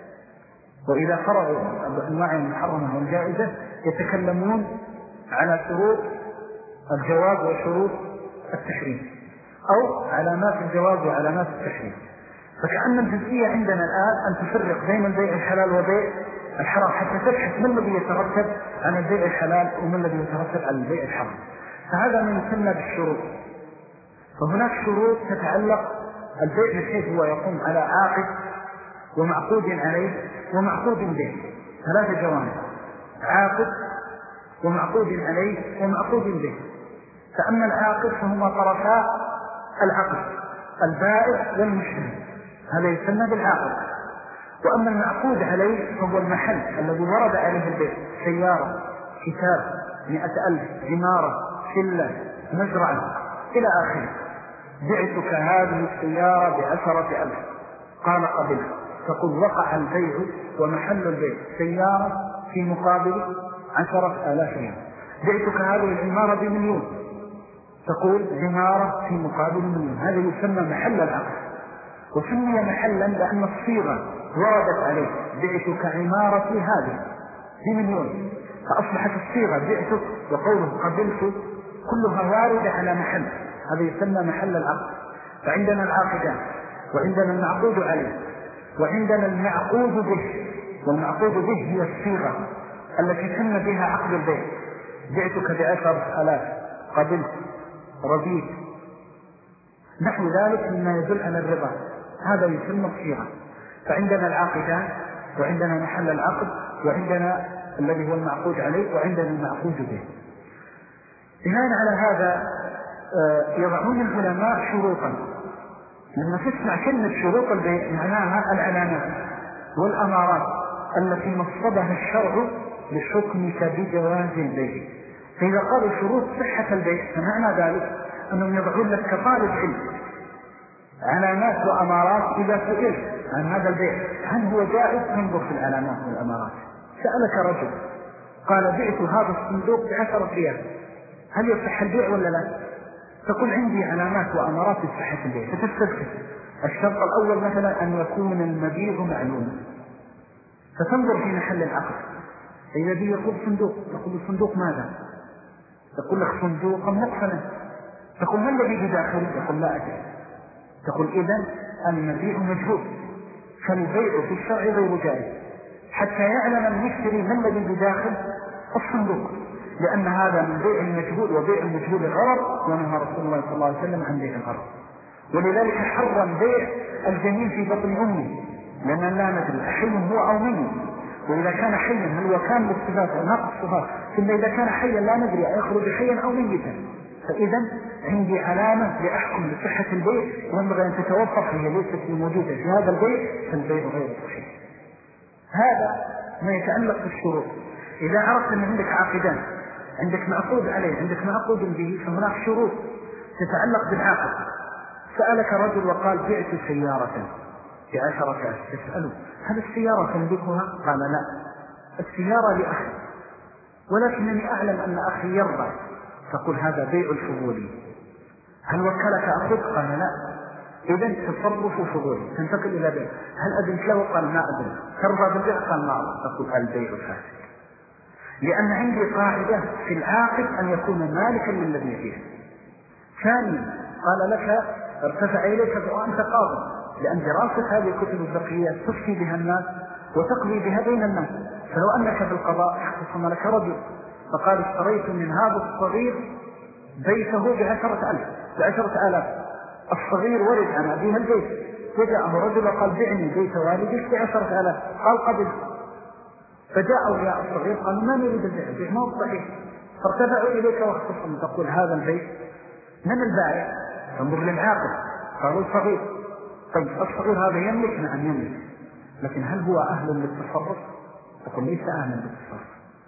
وإذا فرغوا أنواع المحرمة والجائزة يتكلمون على شروط الجواز وشروط التحريم، أو علامات الجواز وعلامات التحريم. فكأن الجزئية عندنا الآن أن تفرق بين البيع الحلال وبيع الحرام حتى تبحث ما الذي يترتب على البيع الحلال وما الذي يترتب على البيع الحرام. فهذا من يسمى بالشروط. فهناك شروط تتعلق البيع بحيث هو يقوم على عاقد ومعقود عليه ومعقود به، ثلاثة جوانب: عاقد ومعقود عليه ومعقود به. فأما العاقد فهما طرفاء العقد، البائع والمشتري، هذا يسمى بالعاقد. وأما المعقود عليه فهو المحل الذي ورد عليه البيع: سيارة، كتاب، مئة ألف، عمارة، شلة، مزرعة، إلى آخره. بعتك هذه السيارة بعشرة ألف، قال قبل، تقول وقع البيع ومحل البيع سيارة في مقابل عشرة آلاف ريال. بعتك هذه العمارة بمليون، تقول عمارة في مقابل مليون. هذا يسمى محل العقد، وسمي محلا لأن الصيغة وردت عليه: بعتك عمارتي هذه بمليون، فأصبحت الصيغة بعتك وقوله قبلت كلها واردة على محل، هذا يسمى محل العقد. فعندنا العاقدان، وعندنا المعقود عليه، وعندنا المعقود به. والمعقود به هي الصيغة التي تم بها عقد البيع: بعتك بعشرة آلاف، قبلت، رضيت، نحو ذلك مما يدل على الرضا، هذا يسمى الصيغة. فعندنا العاقدان، وعندنا محل العقد، وعندنا الذي هو المعقود عليه، وعندنا المعقود به. بناء على هذا يضعون العلماء شروطا. لما تسمع كلمة شروط البيع معناها العلامات والأمارات التي نصبها الشرع لحكمك بجواز البيع. فإذا قالوا شروط صحة البيع فمعنى ذلك أنهم يضعون لك كطالب علم علامات وأمارات. إذا سئلت عن هذا البيع هل هو جائز، تنظر في العلامات والأمارات. سألك رجل قال بعت هذا الصندوق بعشرة ريال، هل يصح البيع ولا لا؟ تقول عندي علامات وأمارات لصحة البيع، فتستدخل. الشرط الأول مثلا أن يكون المبيع معلوما، فتنظر في محل العقد. إذا بي يقول صندوق، تقول الصندوق ماذا؟ تقول لك صندوقا مقفلا. تقول ما الذي بداخل؟ يقول لا أدري. تقول إذن المبيع مجهول، فالبيع في الشرع غير جائز حتى يعلم المشتري ما الذي بداخل الصندوق، لأن هذا من بيع المجهول، وبيع المجهول الغرر، ونهى رسول الله صلى الله عليه وسلم عن بيع الغرر. ولذلك حرم بيع الجنين في بطن أمه، لأننا لا ندري أحي هو أو ميت. وإذا كان حيا هل هو كان بالصفات أو ناقص الصفات، ثم إذا كان حيا لا ندري أيخرج حيا أو ميتا. فإذا عندي علامة لأحكم بصحة البيع وينبغي أن تتوفر، هي ليست موجودة في هذا البيع، فالبيع غير صحيح. هذا ما يتعلق بالشروط. إذا عرفت أن عندك عاقدان، عندك معقود عليه، عندك معقود به، فهناك شروط تتعلق بالعقد. سألك رجل وقال بعت سيارة بعشرة آلاف، تسأله هل السيارة تملكها؟ قال لا، السيارة لأخي، ولكنني أعلم أن أخي يرضى. تقول هذا بيع الفضولي. هل وكلك أخوك؟ قال لا. إذن تصرف فضولي، تنتقل إلى بيع. هل أذنت له؟ قال ما أذن. ترضى بالبيع؟ قال ما أرضى. تقول البيع فاسد، لأن عندي قاعدة في العاقد أن يكون مالكا للذي فيه. ثانيا قال لك ارتفع إليك وأنت قاضي، لأن دراسة هذه الكتب الفقهية تفتي بها الناس وتقضي بها بين الناس. فلو أنك في القضاء اختصم لك رجل فقال اشتريت من هذا الصغير بيته بعشرة ألف بعشرة آلاف، الصغير ورد عن أبيها البيت، فجاءه رجل وقال بعني بيت والدك بعشرة آلاف، قال قبل. فجاء أولياء الصغير قالوا ما نريد البيع، البيع ما هو صحيح، فارتفعوا إليك واختصموا. تقول هذا البيت من البائع؟ تنظر للعاقل، قالوا الصغير. طيب الصغير هذا يملك؟ نعم يملك، لكن هل هو أهل للتصرف؟ تقول ليس أهل للتصرف.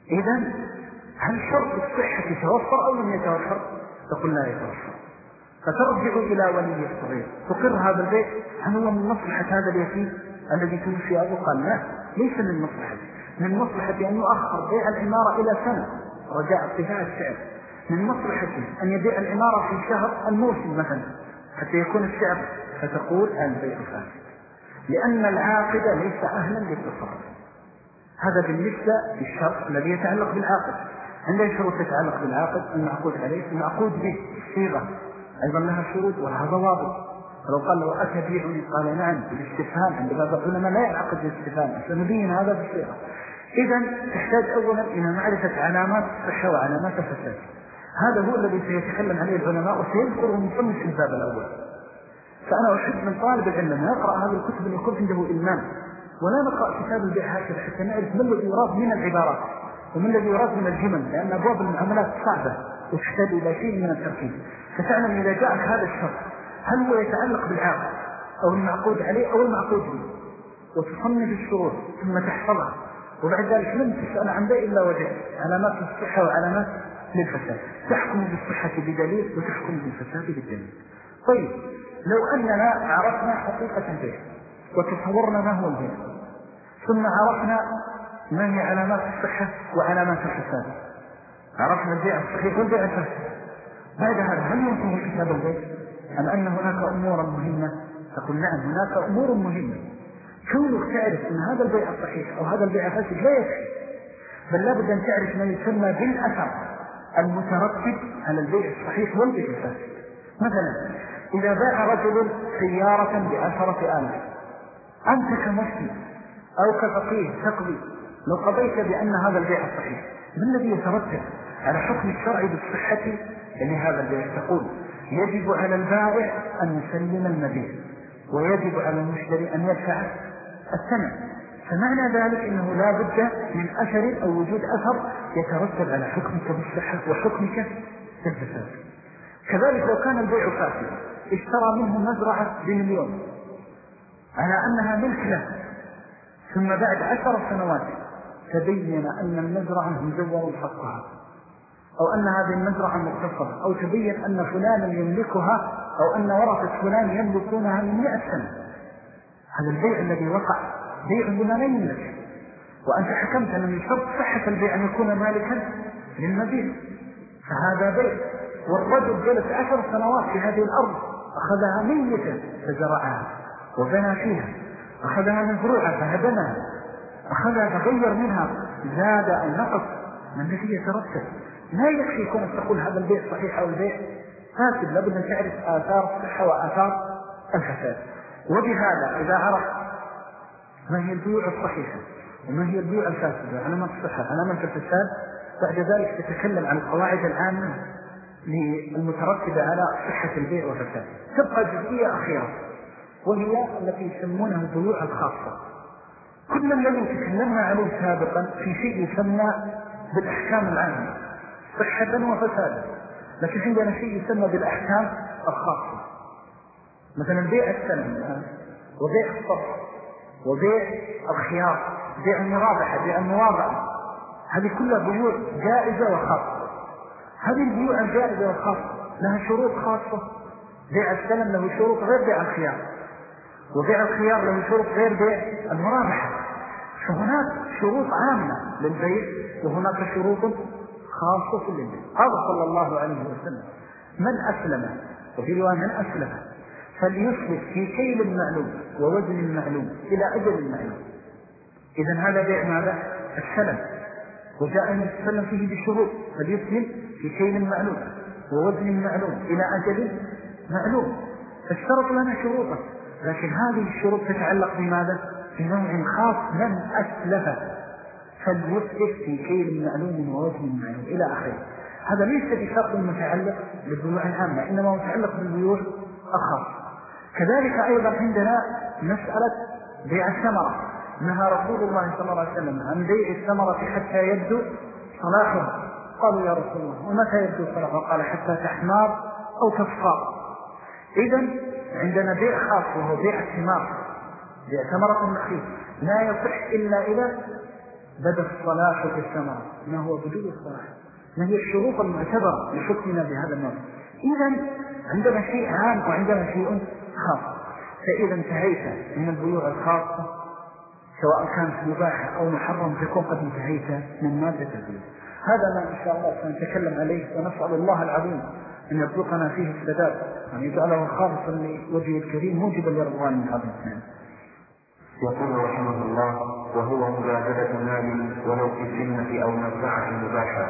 إذن هل شرط الصحة يتوفر أو لم يتوفر؟ تقول لا يتوفر، فترجع إلى ولي الصغير تقر هذا البيع. هل هو من مصلحة هذا اليتيم الذي توفي أبوه؟ قال لا، ليس من مصلحة، من مصلحة أن يؤخر بيع العمارة إلى سنة رجاء ارتفاع السعر، من مصلحة أن يبيع العمارة في شهر الموسم مثلا حتى يكون السعر، فتقول البيع فاسد لأن العاقد ليس أهلا للتصرف. هذا بالنسبة للشرط الذي يتعلق بالعاقد. عندنا شروط تتعلق بالعاقد المعقود عليه، المعقود به الصيغة أيضا لها شروط ولها ضوابط. فلو قال له أتبيعني قال نعم بالاستفهام، عند بعض العلماء لا يعقد بالاستفهام، سنبين هذا بالصيغة. إذن تحتاج أولا إلى معرفة علامات الصحة وعلامات الفساد. هذا هو الذي سيتكلم عليه العلماء وسيذكره مصنف الباب الأول. فأنا أحب من طالب العلم يقرأ هذه الكتب أن يكون عنده إلمام، ولا نقرأ كتاب البيع هكذا حتى نعرف ما الذي يراد من العبارات ومن الذي يراد من الجمل، لأن أبواب المعاملات صعبة وتحتاج إلى شيء من التركيز. فتعلم إذا جاءك هذا الشرط هل هو يتعلق بالعاقد أو المعقود عليه أو المعقود به، وتصنف الشروط ثم تحفظها، وبعد ذلك لم تسأل عن بيع إلا وجه علامات الصحة وعلامات للفساد، تحكم بالصحة بدليل وتحكم بالفساد بالدليل. طيب لو أننا عرفنا حقيقة البيع وتصورنا ما هو البيع، ثم عرفنا ما هي علامات الصحة وعلامات الفساد، عرفنا البيع الصحيح والبيع الفاسد، بعد هذا هل ينتهي كتاب البيع أم أن هناك أمورا مهمة؟ تقول نعم هناك أمور مهمة. كونك تعرف أن هذا البيع الصحيح أو هذا البيع الفاسد لا يكفي، بل لابد أن تعرف ما يسمى بالأثر المترتب على البيع الصحيح والبيع الفاسد. مثلا إذا باع رجل سيارة بعشرة آلاف، أنت كمسلم أو كفقيه تقضي لو قضيت بأن هذا البيع الصحيح، ما الذي يترتب على حكم الشرع بالصحة لهذا البيع؟ تقول يجب على البائع أن يسلم المبيع، ويجب على المشتري أن يدفع الثمن. فمعنى ذلك أنه لا بد من أثر أو وجود أثر يترتب على حكمك بالصحة وحكمك بالفساد. كذلك لو كان البيع فاسد، اشترى منه مزرعة بمليون على أنها ملك له، ثم بعد عشر سنوات تبين أن المزرعة مزور حقها، أو أن هذه المزرعة مختصرة، أو تبين أن فلانا يملكها أو أن ورثة فلان يملكونها من مئة سنة، هذا البيع الذي وقع بيع بما لا يملك، وأنت حكمت أن من شرط صحة البيع أن يكون مالكا للمبيع، فهذا بيع. والرجل جلس عشر سنوات في هذه الأرض، أخذها ميتة فزرعها وبنى فيها، أخذها مزروعة فهدمها، أخذها تغير منها، زاد أو نقص، ما الذي يترتب؟ لا يكفي يكون تقول هذا البيع صحيح أو البيع فاسد، لابد أن تعرف آثار الصحة وآثار الفساد. وبهذا إذا عرف ما هي البيوع الصحيحة وما هي البيوع الفاسدة، علامات الصحة علامات الفساد، بعد ذلك تتكلم عن القواعد العامة المترتبة على صحة البيع والفساد. تبقى جزئية أخيرة وهي التي يسمونها البيوع الخاصة. كل الذي تكلمنا عليه سابقا في شيء يسمى بالأحكام العامة صحة وفسادا، لكن عندنا شيء يسمى بالأحكام الخاصة، مثلا بيع السلم وبيع الصرف وبيع الخيار، بيع المرابحة، بيع المواضعة، هذه كلها بيوع جائزة وخاصة. هذه البيوع الجائزة والخاصة لها شروط خاصة. بيع السلم له شروط غير بيع الخيار، وبيع الخيار له شروط غير بيع المرابحة. فهناك شروط عامة للبيع وهناك شروط خاصة للبيع. قال صلى الله عليه وسلم من أسلم، وفي رواية من أسلم فليسلك في كيل معلوم ووزن معلوم إلى أجل معلوم. إذن هذا بيع ماذا؟ السلم، وجاء النبي صلى الله عليه وسلم فيه بشروط، فليسلم في كيل معلوم ووزن معلوم إلى أجل معلوم. فاشترط لنا شروطا، لكن هذه الشروط تتعلق بماذا؟ بنوع خاص من أسلف فليسلك في كيل معلوم ووزن معلوم إلى آخره. هذا ليس بشرط متعلق بالبيوع العامة، إنما متعلق بالبيوع الخاصة. كذلك أيضا عندنا مسألة بيع الثمرة، نهى رسول الله صلى الله عليه وسلم عن بيع الثمرة حتى يبدو صلاحها. قالوا يا رسول الله ومتى يبدو صلاحها؟ قال حتى تحمار أو تصفار. إذن عندنا بيع خاص وهو بيع الثمار، بيع ثمرة النخيل لا يصح إلا إذا بدا الصلاح في الثمرة. ما هو بدو الصلاح؟ ما هي الشروط المعتبرة لحكمنا بهذا النوع؟ إذن عندنا شيء عام وعندنا شيء خاص. فإذا انتهيت من البيوع الخاصة سواء كانت مباحة أو محرم تكون قد انتهيت من مادة البيوع. هذا ما إن شاء الله سنتكلم عليه، ونسأل الله العظيم أن يرزقنا فيه السداد، أن يجعله خالصا لوجهه الكريم موجبا لرضوان من هذا الإسلام. يقول رحمه الله: وهو مبادلة مال ولو في الجنة أو منفعة مباشرة.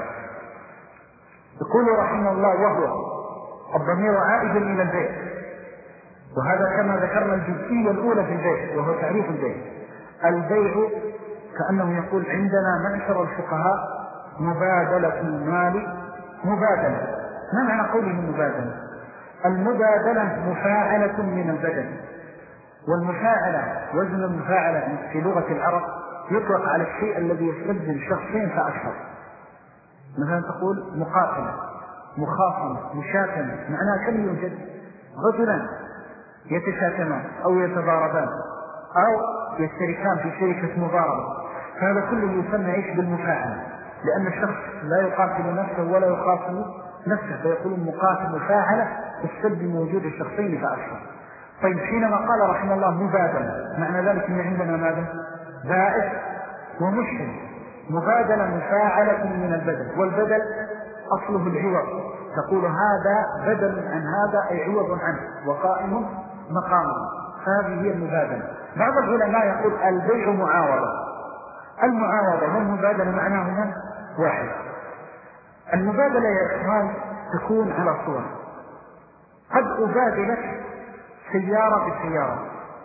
يقول رحمه الله: وهو الضمير عائد إلى البيع، وهذا كما ذكرنا الجزئية الأولى في البيع وهو تعريف البيع. البيع كأنه يقول عندنا معشر الفقهاء مبادلة المال مبادلة. ما معنى قوله مبادلة؟ المبادلة مفاعلة من البدل، والمفاعلة وزن المفاعلة في لغة العرب يطلق على الشيء الذي يستبدل شخصين فأكثر. مثلا تقول مقاتلة، مخاصمة، مشاكمة، معناها كم يوجد؟ رجلان يتشاكمان أو يتضاربان أو يشتركان في شركة مضاربة. فهذا كله يسمى إيش؟ بالمفاعلة، لأن الشخص لا يقاتل نفسه ولا يخاصم نفسه، فيقولون مقاتل مفاعلة تستبدل موجود الشخصين فأكثر. طيب حينما قال رحمه الله مبادلة، معنى ذلك أن عندنا ماذا؟ بائع ومشتري. مبادلة مفاعلة من البدل، والبدل أصله العوض، تقول هذا بدل عن هذا أي عوض عنه وقائم مقامه. هذه هي المبادلة. بعض العلماء يقول البيع معاوضة. المعاوضة والمبادلة معناهما واحد. المبادلة يا إخوان تكون على صور: قد أبادلك سيارة بسيارة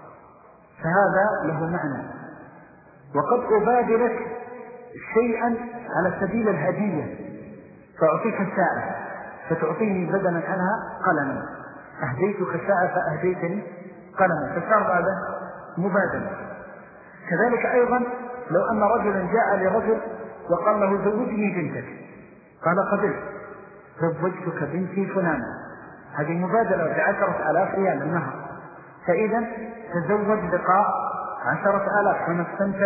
فهذا له معنى، وقد أبادلك شيئا على سبيل الهدية فأعطيك ساعة فتعطيني بدلا عنها قلما، أهديتك ساعة فأهديتني قلما، فصار هذا مبادلة. كذلك أيضا لو أن رجلا جاء لرجل وقال له زوجني بنتك، قال قبلت، زوجتك بنتي فلانة، هذه مبادلة بعشرة آلاف ريال النهر. فإذا تزوج بقاء عشرة آلاف، فما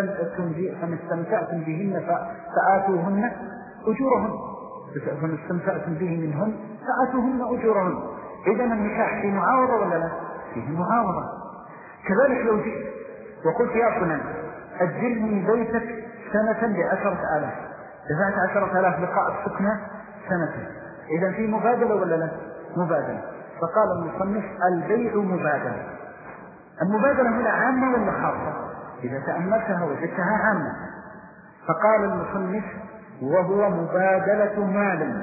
استمتعتم بهن فآتوهن أجورهن، فما استمتعتم به منهن فآتوهن أجورهن. إذا النكاح في معاوضة ولا لا؟ فيه معاوضة. كذلك لو جئت وقلت يا فلان أجلني بيتك سنة بعشرة آلاف، دفعت عشرة آلاف بقاء السكنة سنة، إذا في مبادلة ولا لا؟ مبادلة. فقال المصنف البيع مبادلة. المبادلة هنا عامة ولا خاصة؟ إذا تأملتها وجدتها عامة. فقال المصنف وهو مبادلة مال.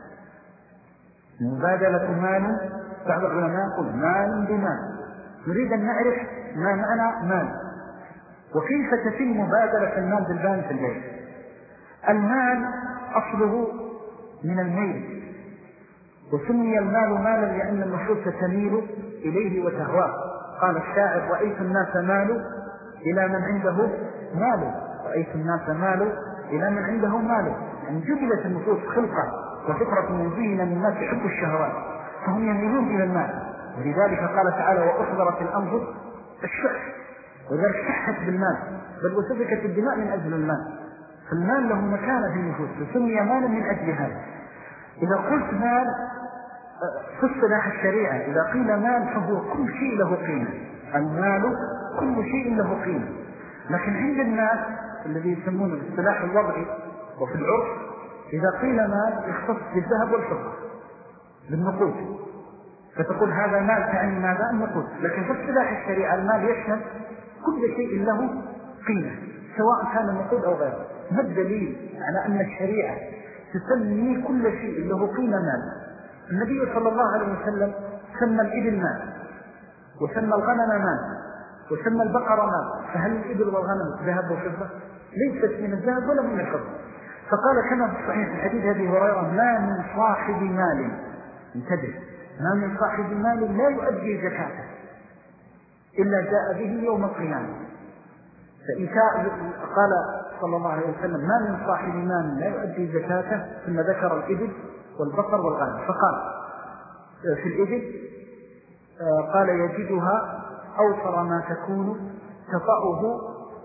مبادلة مال، بعض العلماء يقول مال بمال. نريد أن نعرف ما معنى مال وكيف تتم مبادلة المال بالبان في البيع. المال أصله من الميل، وسمي المال مالا لأن النفوس تميل إليه وتهواه. قال الشاعر رأيت الناس مالوا إلى من عنده مال، رأيت الناس مالوا إلى من عنده مال. يعني جبلت النفوس خلقة وفطرة منزينة من الناس يحب الشهوات، فهم يميلون إلى المال. ولذلك قال تعالى وأحضرت الأنفس الشح، وذلك شحت بالمال، بل وسفكت الدماء من أجل المال. فالمال له مكانة في النفوس فسمي مالا من أجل هذا. إذا قلت مال في اصطلاح الشريعة، إذا قيل مال فهو كل شيء له قيمة. المال كل شيء له قيمة. لكن عند الناس الذي يسمونه الاصطلاح الوضعي وفي العرف، إذا قيل مال يختص بالذهب والفضة بالنقود، فتقول هذا مال تعني ماذا؟ النقود. لكن في اصطلاح الشريعة المال يشمل كل شيء له قيمة سواء كان النقود أو غيره. ما الدليل على أن الشريعة تسمي كل شيء له قيمة مال؟ النبي صلى الله عليه وسلم سمى الإبل مال، وسمى الغنم مال، وسمى البقرة مال. فهل الإبل والغنم ذهب وفضة؟ ليست من الذهب ولا من الفضة. فقال كما في صحيح الحديث أبي هريرة ما من صاحب مال، انتبه، ما من صاحب مال لا يؤدي زكاته إلا جاء به يوم القيامة. فإن قال صلى الله عليه وسلم ما من صاحب مال لا يؤدي زكاته، ثم ذكر الإبل والبقر والغنم. فقال في الإبل قال يجدها أوفر ما تكون تطأه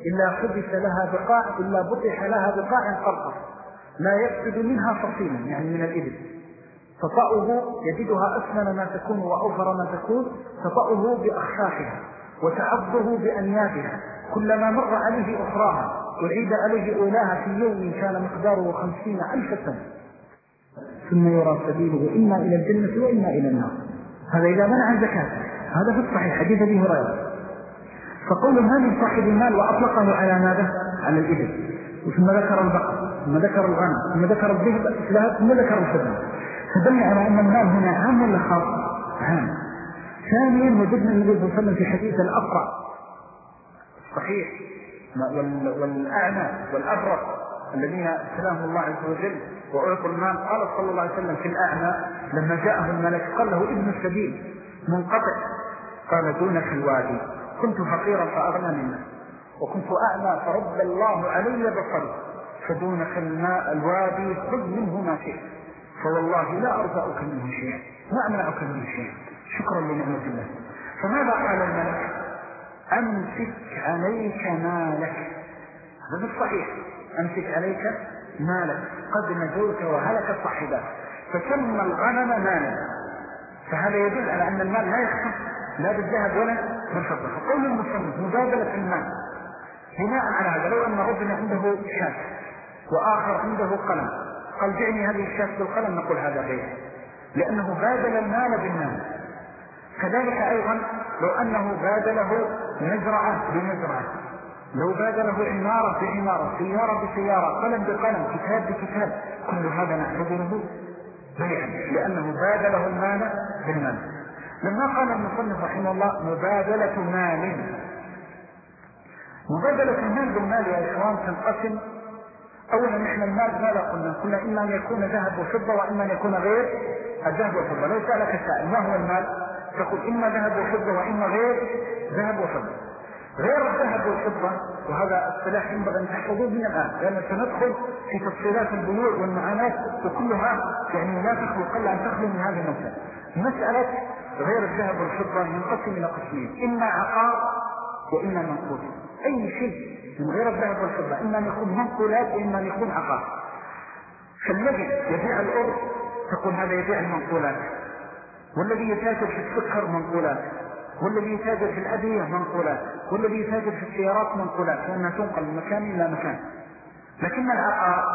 إلا حدث لها بقاع إلا بطح لها بقاع قرقر لا يفسد منها فصيلا، يعني من الإبل، تطأه يجدها أسمن ما تكون وأوفر ما تكون، تطأه بأخشاشها وتعضه بأنيابها، كلما مر عليه أخراها وعيد عليه أولاها في يوم كان مقداره خمسين ألف سنة ثم يرى سبيله إما إلى الجنة وإما إلى النار. هذا إذا منع الزكاة. هذا في الصحيح حديث أبي هريرة. فقول ما من صاحب المال وأطلقه على ماذا؟ على الإبل، ثم ذكر البقر، ثم ذكر الغنم، ثم ذكر الذهب، ثم ذكر الفضة، فدل على أن المال هنا عام ولا خاص؟ عام. ثانيا وجدنا النبي صلى الله عليه وسلم في حديث الأقرع صحيح والأعنى والأبرق الذين ابتلاهم الله عز وجل وأعطوا المال، قال صلى الله عليه وسلم في الأعنى لما جاءه الملك قال له ابن السبيل منقطع، قال دونك الوادي كنت فقيرا فأغنى منه وكنت أعمى فرد الله علي بصري فدونك الماء الوادي خذ منه ما شئت فوالله لا أرزأك منه شيئا ما أمنعك منه شيئا شكرا لنعمة الله. فماذا قال الملك؟ أمسك عليك مالك. هذا الصحيح، أمسك عليك مالك قد نجوت وهلك صاحبك، فسمى الغنم مالا. فهذا يدل على أن المال لا يختص لا بالذهب ولا بالفضة. فقول المصنف مبادلة المال بناء على هذا، لو أن رجل عنده شاة وآخر عنده قلم قال بعني هذه الشاة بالقلم نقول هذا بيع، لأنه بادل المال بالمال. كذلك أيضا لو أنه بادله مزرعة بمزرعة، لو بادله عمارة بعمارة، سيارة بسيارة، قلم بقلم، كتاب بكتاب، كل هذا نعتبره بيعا لأنه بادله المال بالمال. لما قال المصنف رحمه الله مبادلة مال، مبادلة المال بالمال يا إخوان تنقسم. أولا نحن المال ماذا قلنا؟ قلنا إما أن يكون ذهب وفضة وإما أن يكون غير الذهب والفضة. لو سألك السائل ما هو المال تقول إما ذهب وفضة وإما غير ذهب وفضة. غير الذهب والفضة وهذا اصطلاح ينبغي أن تحفظوه من الآن، لأن سندخل في تفصيلات البيوع والمعاملات وكلها يعني لا تخلو قل أن تخلو من هذه المسألة. مسألة غير الذهب والفضة ينقسم إلى قسمين، إما عقار وإما منقول. أي شيء من غير الذهب والفضة إما أن يكون منقولات وإما أن يكون عقار. فالذي يبيع الأرض تقول هذا يبيع المنقولات، والذي يتاجر في السكر منقولات، والذي يتاجر في الأدوية منقولات، والذي يتاجر في السيارات منقولات، لأنها تنقل من مكان إلى مكان. لكن العقار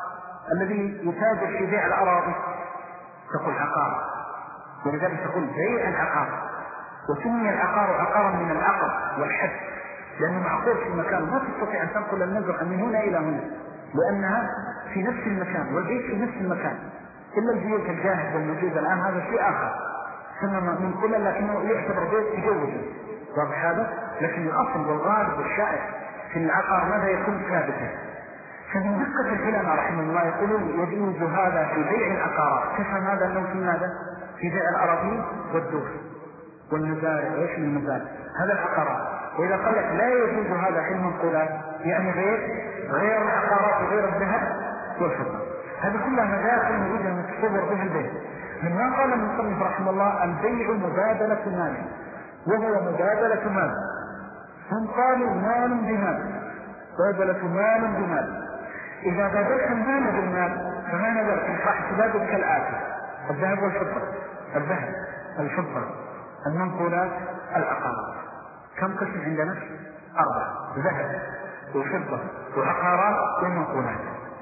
الذي يتاجر في بيع الأراضي تقول عقار، ولذلك تقول بيع العقار. وسمي العقار عقارا من العقر والحد، لأنه معقول في المكان، ما تستطيع أن تنقل النزرة من هنا إلى هنا لأنها في نفس المكان، والبيت في نفس المكان، إلا البيوت الجاهز والموجودة الآن هذا شيء آخر ثم من كل لكنه يعتبر بيت تجوزه واضح هذا. لكن الأصل والغالب والشائع في العقار ماذا يكون ثابتا. فمن دقة العلماء رحمه الله يقولون يجوز هذا في بيع العقارات. تفهم هذا أنه في ماذا؟ في بيع الأراضين والدور والمزارع وإيش من المزارع، هذا العقارات. وإذا قال لك لا يجوز هذا في المنقولات يعني غير غير العقارات وغير الذهب والفضة، هذه كلها مداخل نريد أن نتصور بها البيع. مما قال المصنف رحمه الله البيع مبادلة مال، وهو مبادلة مال. هم قالوا مال بمال، مبادلة مال بمال. إذا بادلت المال بالمال فما ذلك فاحتبادك كالآتي: الذهب والفضة، الذهب، الفضة، المنقولات، العقارات. كم قسم عندنا؟ أربعة: ذهب وفضة وعقارات ومنقولات.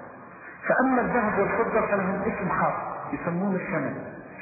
فأما الذهب والفضة فلهم اسم خاص يسمون الثمن،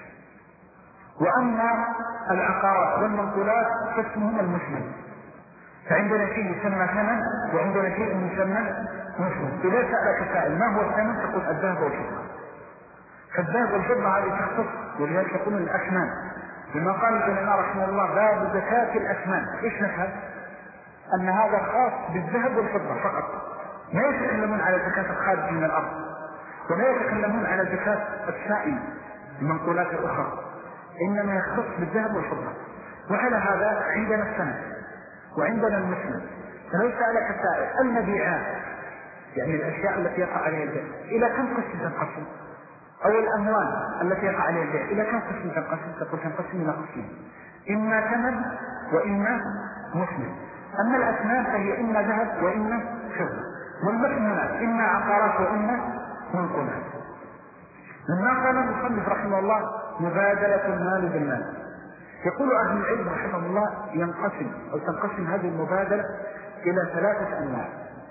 وأما العقارات والمنقولات فاسمهم المثمن. فعندنا شيء يسمى ثمن وعندنا شيء يسمى مثمن. إذا سألك سائل ما هو الثمن تقول الذهب والفضة. فالذهب والفضة هذه تختص، ولذلك يقولون الأثمان، لما قال العلماء رحمه الله باب زكاة الأثمان. إيش نفهم؟ أن هذا خاص بالذهب والفضة فقط، لا يتكلمون على زكاة الخارج من الأرض، ولا يتكلمون على زكاة السائل المنقولات الأخرى، إنما يختص بالذهب والفضة. وعلى هذا عندنا السنة وعندنا المثمن. فلو سألك السائل المبيعات يعني الأشياء التي يقع عليها البيع إلى كم قسم تنقسم؟ أو الأموال التي يقع عليها البيع إلى كم قسم تنقسم؟ تقول تنقسم إلى قسمين: إما ثمن وإما مثمن. أما الأثمان فهي إما ذهب وإما فضة، والمثمنات إما عقارات وإما منقولات. لما قال المصنف رحمه الله مبادلة المال بالمال، يقول أهل العلم رحمه الله ينقسم أو تنقسم هذه المبادلة إلى ثلاثة أنواع.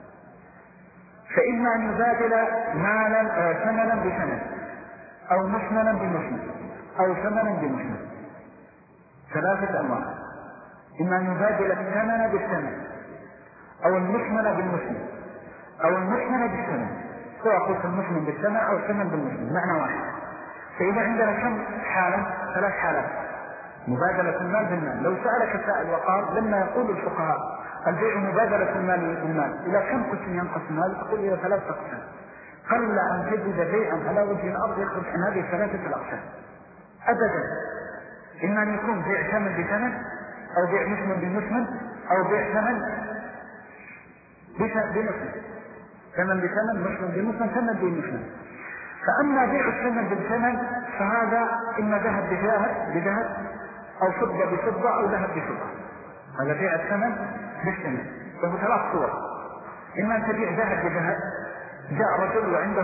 فإما أن يبادل مالا ثمنا بثمن، أو مثمنا بمثمن، أو ثمنا بمثمن. ثلاثة أنواع: إما أن يبادل الثمن بالثمن، أو المثمن بالمثمن، أو المثمن بالثمن. سواء قلت المثمن بالثمن أو الثمن بالمثمن معنى واحد. فإذا عندنا كم حالة؟ ثلاث حالات: مبادلة المال بالمال. لو سألك سائل وقال لما يقول الفقهاء البيع مبادلة المال بالمال إلى كم قسم ينقسم المال؟ تقول إلى ثلاث أقسام. قل أن تجد بيعا على وجه الأرض يخرج عن هذه الثلاثة الأقسام أبدا. إما أن يكون بيع ثمن بثمن، أو بيع مثمن بمثمن، أو بيع ثمن بمثمن، ثمن بثمن، مثمن بمثمن، ثمن بمثمن. فأما بيع الثمن بالثمن فهذا إما ذهب بذهب بذهب، أو فضة بفضة، أو ذهب بفضة. هذا بيع الثمن بالثمن له ثلاث صور: إما أن تبيع ذهب بذهب، جاء رجل وعنده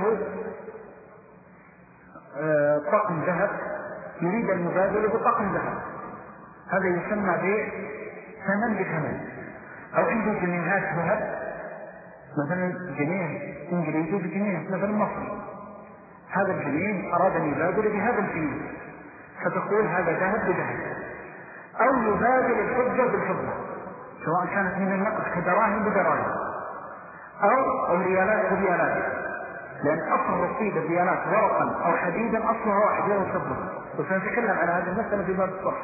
آه طقم ذهب يريد المبادلة بطقم ذهب، هذا يسمى بيع ثمن بثمن. أو عنده جنيهات ذهب، مثلا جنيه إنجليزي بجنيه مثلا مصري، هذا الجنيه أراد أن يبادل بهذا الجنيه، فتقول هذا ذهب بذهب. أو يبادل الفضة بالفضة، سواء كانت من النقد كدراهم بدراهم، أو أو ريالات بريالات، لأن أصل رصيد الريالات ورقا أو حديدا أصلها واحد وهو الفضة، وسنتكلم على هذه المسألة في باب الصرف.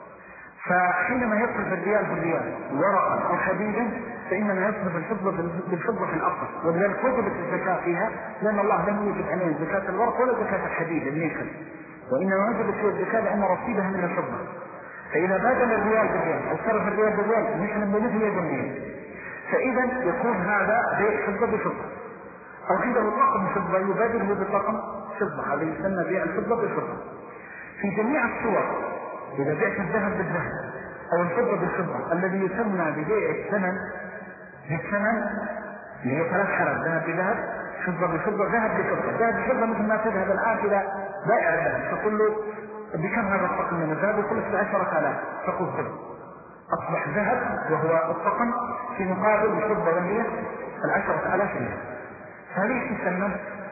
فحينما يصرف الريال بالريال ورقا أو حديدا فإنما يصرف الفضة بالفضة في الأصل، ولذلك وجبت الزكاة فيها، لأن الله لم يوجب عليها زكاة الورق ولا زكاة الحديد النيكل، وإنما وجبت فيها الزكاة لأن رصيدها من الفضة. فإذا بادل الريال بالريال أو صرف الريال بالريال مثل بمثل يد، فإذا يكون هذا بيع فضة بفضة. أو عنده طقم فضة يبادله بطقم فضة، هذا يسمى بيع الفضة بالفضة. في جميع الصور إذا بعت الذهب بالذهب أو الفضة بالفضة، الذي يسمى ببيع الثمن بالثمن اللي هي ثلاث حالات: ذهب بذهب، فضة بفضة، ذهب بفضة. ذهب بفضة مثل ما تذهب الآن إلى بائع الذهب تقول له بكم هذا الطقم من الذهب؟ يقول لك بعشرة آلاف، تقول خذ. أصبح ذهب وهو الطقم في مقابل الفضة وهي العشرة آلاف ريال. هذه تسمى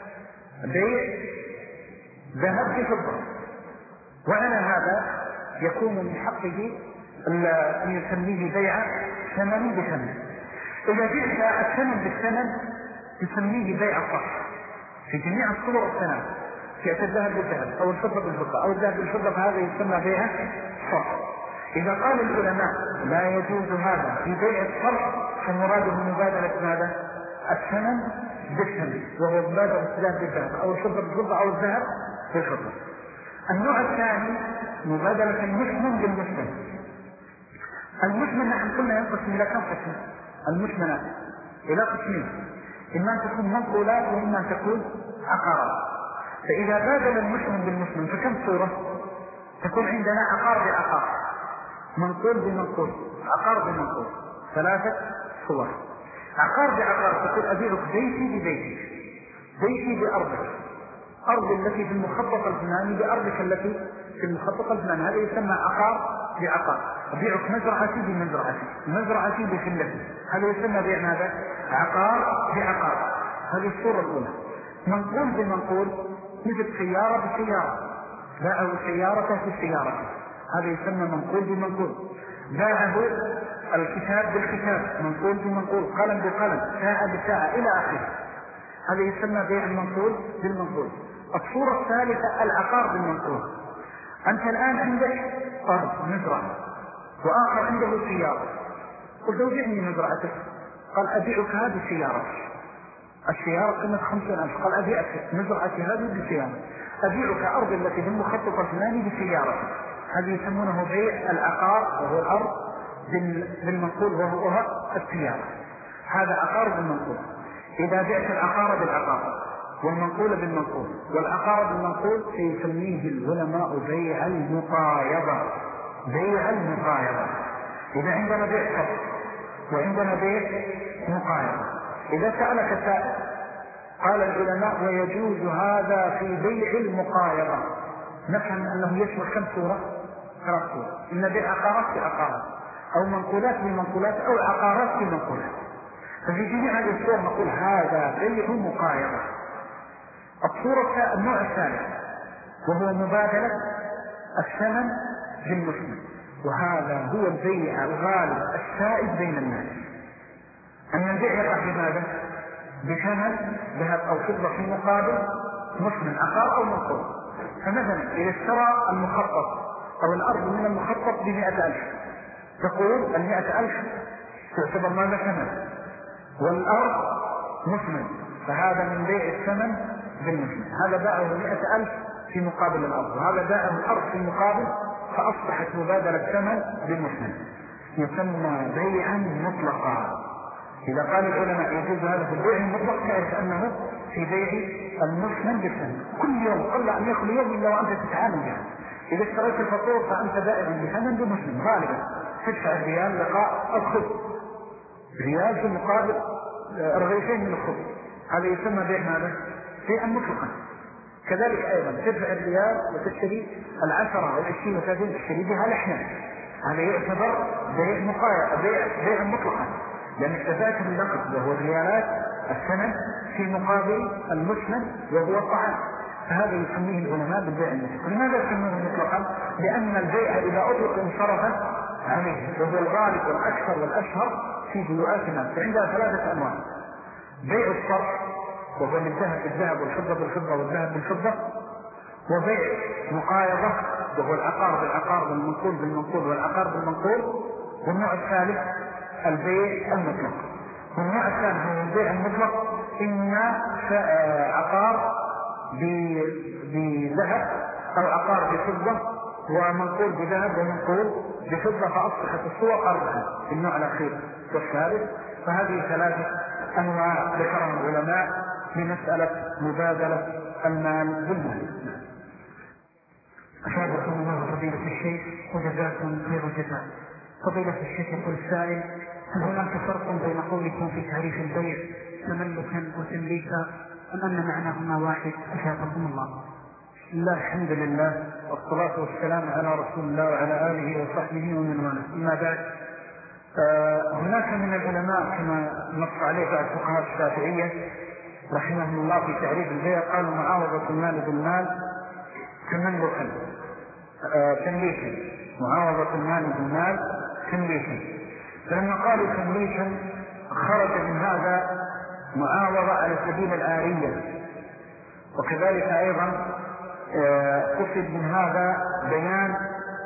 بيع ذهب بفضة. وعلى هذا يكون من حقه أن يسميه بيع ثمن بثمن. إذا بعت الثمن بالثمن تسميه بيع صح في جميع الصور الثلاث: بعت الذهب بالذهب أو الفضة بالفضة أو الذهب بالفضة، فهذا يسمى بيع صح. إذا قال العلماء لا يجوز هذا في بيع الصرف فمراده مبادلة ماذا؟ الثمن بالثمن، وهو مبادلة الذهب بالذهب أو الفضة بالفضة أو الذهب بالفضة. النوع الثاني مبادلة المثمن بالمثمن. المثمن نحن قلنا ينقسم إلى كم قسم؟ المثمنات إلى قسمين: إما أن تكون منقولات وإما أن تكون عقارات. فإذا بادل المثمن بالمثمن فكم صورة؟ تكون عندنا عقار بعقار، منقول بمنقول، عقار بمنقول، ثلاثة صور. عقار بعقار تقول أبيعك بيتي ببيتك، بيتي بأرضك، أرض التي في المخطط الفلاني بأرضك التي في المخطط الفلاني، هذا يسمى عقار بعقار. أبيعك مزرعتي بمزرعتي، مزرعتي بخلتي، هذا يسمى بيع ماذا؟ عقار بعقار. هذه الصورة الأولى. منقول بمنقول مثل سيارة بسيارة، باعه سيارته بسيارته، هذا يسمى منقول بمنقول. باعه الكتاب بالكتاب، منقول بمنقول، قلم بقلم، ساعة بساعة إلى آخره، هذا يسمى بيع المنقول بالمنقول. الصورة الثالثة العقار بالمنقول. أنت الآن عندك أرض مزرعة وآخر عنده سيارة، قلت له بعني مزرعتك، قال أبيعك هذه سيارتك، السيارة قيمة خمسين ألف، قال أبيعك مزرعتي هذه بسيارة، أبيعك أرض التي في المخطط الفلاني بسيارتك. هذا يسمونه بيع العقار وهو الأرض بالمنقول وهو السيارة، هذا عقار بالمنقول. إذا بعت العقار بالعقار والمنقول بالمنقول والعقار بالمنقول سيسميه العلماء بيع المقايضة، بيع المقايضة. إذا عندنا بيع صرف وعندنا بيع مقايضة. إذا سألك سائل قال العلماء ويجوز هذا في بيع المقايضة، نفهم أنه يشمل كم صورة؟ ثلاث صورة، إن بيع عقارات في عقارات أو منقولات بمنقولات أو عقارات بمنقولات. ففي جميع هذه الصور نقول هذا بيع مقايضة. الصورة النوع الثالث وهو مبادلة الثمن بالمثمن، وهذا هو البيع الغالب السائد بين الناس، أن البيع يقع بماذا؟ بثمن ذهب أو فضة في مقابل مثمن عقار أو منقول. فمثلا إذا اشترى المخطط أو الأرض من المخطط بمئة ألف، تقول المئة ألف تعتبر ماذا؟ ثمن، والأرض مثمن، فهذا من بيع الثمن بالمثمن. هذا باعه مئة ألف في مقابل الأرض، وهذا باعه الأرض في مقابل، فأصبحت مبادلة الثمن بالمثمن، يسمى بيعا مطلقا. إذا قال العلماء يجوز هذا في البيع المطلق تعرف أنه في بيع المثمن بالثمن. كل يوم قل أن يخلو يوم إلا وأنت تتعامل بها. إذا اشتريت الفطور فأنت بائع بثمن بمثمن، غالبا تدفع الريال لقاء الخبز، ريال في مقابل رغيفين من الخبز، هذا يسمى بيع ماذا؟ بيعا مطلقا. كذلك أيضا تدفع الريال وتشتري العشرة والعشرين وثلاثين تشتري بها لحنا، هذا يعتبر بيع مقايضة، بيع بيعا مطلقا، لأن اكتفاك بالنقد وهو الريالات الثمن في مقابل المثمن وهو الطعام، فهذا يسميه العلماء بالبيع المطلق. لماذا يسمونه مطلقا؟ لأن البيع إذا أطلق انصرف عليه، وهو الغالب والأكثر والأشهر في بيوعات الناس. فعندها ثلاثة أنواع: بيع الصرف وهو الذهب بالذهب والفضة بالفضة والذهب بالفضة، وبيع مقايضة وهو العقار بالعقار والمنقول بالمنقول والعقار بالمنقول، والنوع الثالث البيع المطلق. والنوع الثالث هو البيع المطلق، إما عقار بذهب أو عقار بفضة ومنقول بذهب ومنقول بفضة، فأصبحت الصور أربعة في النوع الأخير والثالث. فهذه ثلاثة أنواع ذكرها العلماء لمسألة مبادلة المال بالمال. أشهدكم الله فضيلة الشيخ وجزاكم خير الجزاء. فضيلة الشيخ يقول السائل: هل هناك فرق بين قولكم في تعريف البيع تملكا وتمليكا أم أن معناهما واحد؟ أشهدكم الله. بسم الله، الحمد لله، والصلاة والسلام على رسول الله وعلى آله وصحبه ومن والاه. أما بعد، هناك من العلماء كما نص عليه بعض فقهاء الشافعية رحمهم الله في تعريف البيع، قالوا معاوضة المال بالمال تملكا تمليكا، معاوضة المال بالمال تمليكا. فلما قالوا تمليكا خرج من هذا معاوضة على سبيل الآرية، وكذلك أيضا قصد من هذا بيان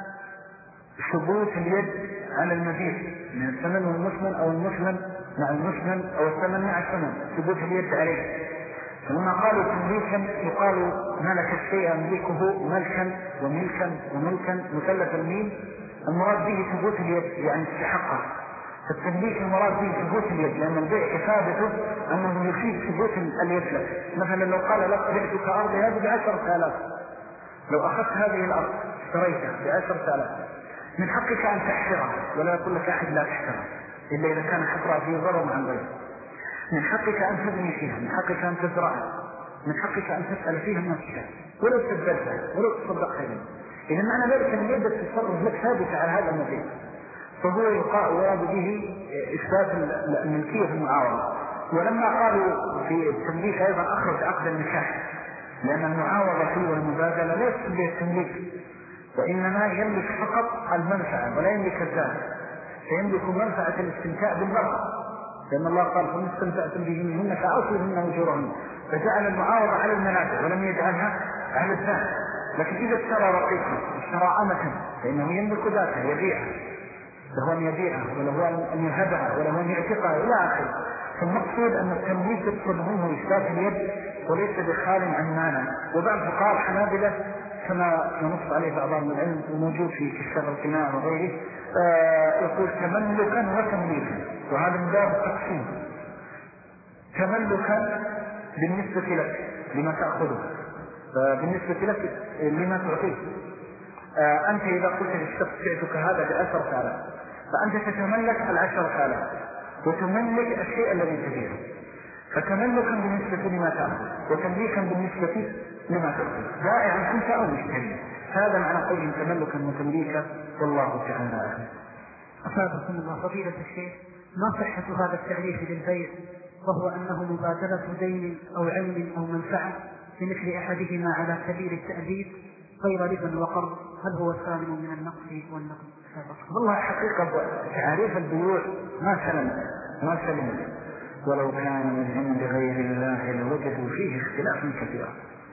ثبوت اليد على المبيع من الثمن والمثمن أو المثمن مع المثمن أو الثمن مع الثمن، ثبوت اليد عليه. فلما قالوا تمليكا يقال ملك الشيء يملكه ملكا وملكا وملكا مثلث الميم، المراد به ثبوت اليد يعني استحقه. فالتمليك المراد به ثبوت اليد، لأن البيع إفادته أنه يفيد ثبوت اليد لك. مثلا لو قال لك بعتك أرضي هذه بعشرة آلاف، لو أخذت هذه الأرض اشتريتها بعشرة آلاف، من حقك أن تحشرها، ولا يقول لك أحد لا تحشرها إلا إذا كان حشرها فيه ضرر عن غيره. من حقك أن تبني فيها، من حقك أن تزرعها، من حقك أن تسأل فيها الناس ولو تبدلها ولو تصدقها إليه. إذا معنى ذلك أن يد التصرف لك ثابتة على هذا المبيع، فهو يراد به إثبات الملكية في المعاوضة. ولما قالوا في التمليك أيضا أخرج عقد النكاح، لأن المعاوضة فيه والمبادلة ليست بالتمليك، وإنما يملك فقط المنفعة ولا يملك الذات، فيملك منفعة الاستمتاع بالمرأة، لأن الله قال فمن استمتعتم بهن فأصلهن أجورهن، فجعل المعاوضة على المنافع ولم يجعلها على الذات. لكن إذا اشترى رقيقا اشترى أمة فإنه يملك ذاتها يبيعها، له أن يبيعها وله أن يهبها وله أن يعتقها إلى آخره. فالمقصود أن التمليك يقصد منه إثبات اليد وليس بخال عن مانع. وبعض فقهاء الحنابلة كما نص عليه بعض العلم وموجود في كتاب القناع وغيره آه يقول تملكا وتمليكا، وهذا من باب التقسيم. تملكا بالنسبة لك لما تأخذه، بالنسبة لك لما تعطيه. آه أنت إذا قلت للشخص بعتك هذا بعشرة آلاف، فأنت تتملك العشرة آلاف، وتملك الشيء الذي تبيعه، فتملكا بالنسبة لما تأخذ وتمليكا بالنسبة لما تأخذ، بائعا أنت أو مشتري. هذا معنى قول تملكا وتمليكا، والله تعالى أعلم. أفادكم الله فضيلة الشيخ، ما صحة هذا التعريف للبيع، وهو أنه مبادلة دين أو عين أو منفعة بمثل أحدهما على سبيل التأديب غير ربا وقرض، هل هو سالم من النقص والنقص؟ والله حقيقة تعريف البيوع ما سلم ما سلم ولو كان من عند غير الله لوجدوا فيه اختلافا كثيرا.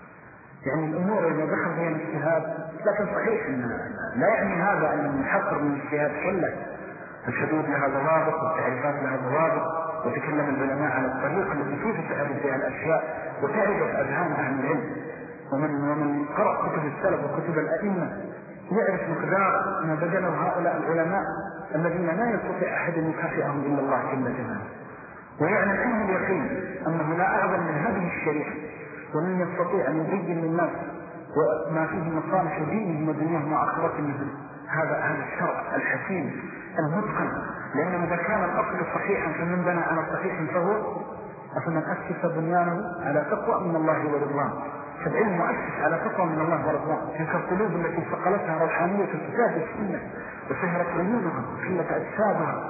يعني الأمور إذا دخل فيها الاجتهاد، لكن صحيح إن لا يعني هذا أن نحقر من الاجتهاد كله. الحدود لها ضوابط والتعريفات لها ضوابط، وتكلم العلماء على الطريقة التي كيف تعرف فيها الأشياء وتعرف أذهان أهل العلم. ومن ومن قرأ كتب السلف وكتب الأئمة يعرف مقدار ما بذله هؤلاء العلماء الذين لا يستطيع أحد أن يكافئهم إلا الله جل جلاله، ويعلم عنه اليقين أنه لا أعظم من هذه الشريعة، ومن يستطيع أن يبين للناس وما فيه مصالح دينهم ودنياهم وآخرتهم مثل هذا هذا الشرع الحكيم المتقن. لأن إذا كان الأصل صحيحا فمن بنى على صحيح فهو أفمن أسس بنيانه على تقوى من الله ورضوان. فالعلم مؤسس على تقوى من الله ورضوان. تلك القلوب التي صقلتها روحانية الكتاب والسنة وسهرت عيونها وخلت أجسادها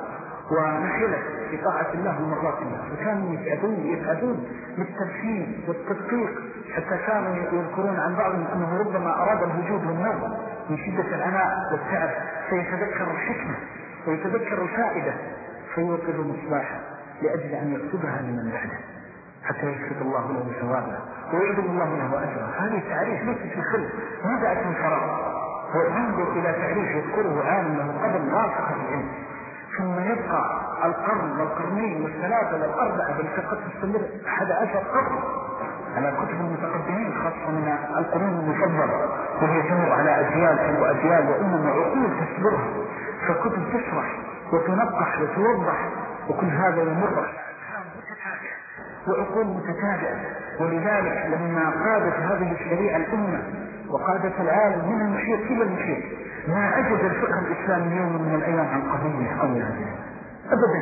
ونحلت في طاعة الله ومرضات الله، فكانوا يسعدون يسعدون للتبشير والتدقيق، حتى كانوا يذكرون عن بعضهم أنه ربما أراد الوجود والنوم من شدة العناء والتعب فيتذكر الحكمة ويتذكر الفائدة فيوقظ مصباحا لأجل أن يكتبها لمن بعده حتى يكتب الله له ثوابه ويعظم الله له أجره. هذه تعريف ليست في خلق، ما جاءت من فراغ، وينظر إلى تعريف يذكره عالم له قبل راسخ في العلم، ثم يبقى القرن والقرنين والثلاثة والأربعة بل قد تستمر أحد عشر قرن على كتب المتقدمين، خاصة من القرون المفضلة، وهي تمر على أجيال وأجيال وأمم وعقول تسبرها، فكتب تشرح وتنقح وتوضح، وكل هذا يمر وعقول متتابعة. ولذلك لما قادت هذه الشريعة الأمة وقادت العالم من المحيط إلى المحيط ما عجز الفقه الإسلامي يوم من الأيام عن قضية أو هذه أبدا،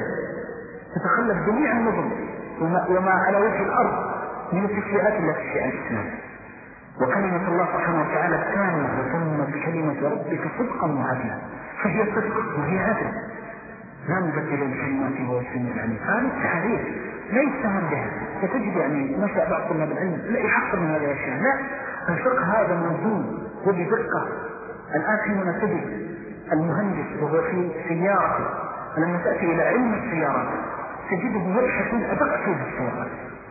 تتخلف جميع النظم وما, وما على وجه الأرض من التشريعات التي في الشيء الإسلامي. وكلمة الله سبحانه وتعالى الثانية وتمت بكلمة ربك صدقا وعدلا، فهي صدق وهي عدل، لا نبدل الكلمات هو السميع العليم. هذه التحريف لا يستهان بها، فتجد يعني نشأ بعض طلاب العلم لا يحقر من هذه الأشياء، لا، الفقه هذا موجود وبدقة. الآن حينما تجد المهندس وهو في سيارته لما تأتي إلى علم السيارات تجده يبحثون أدق فيه السيارات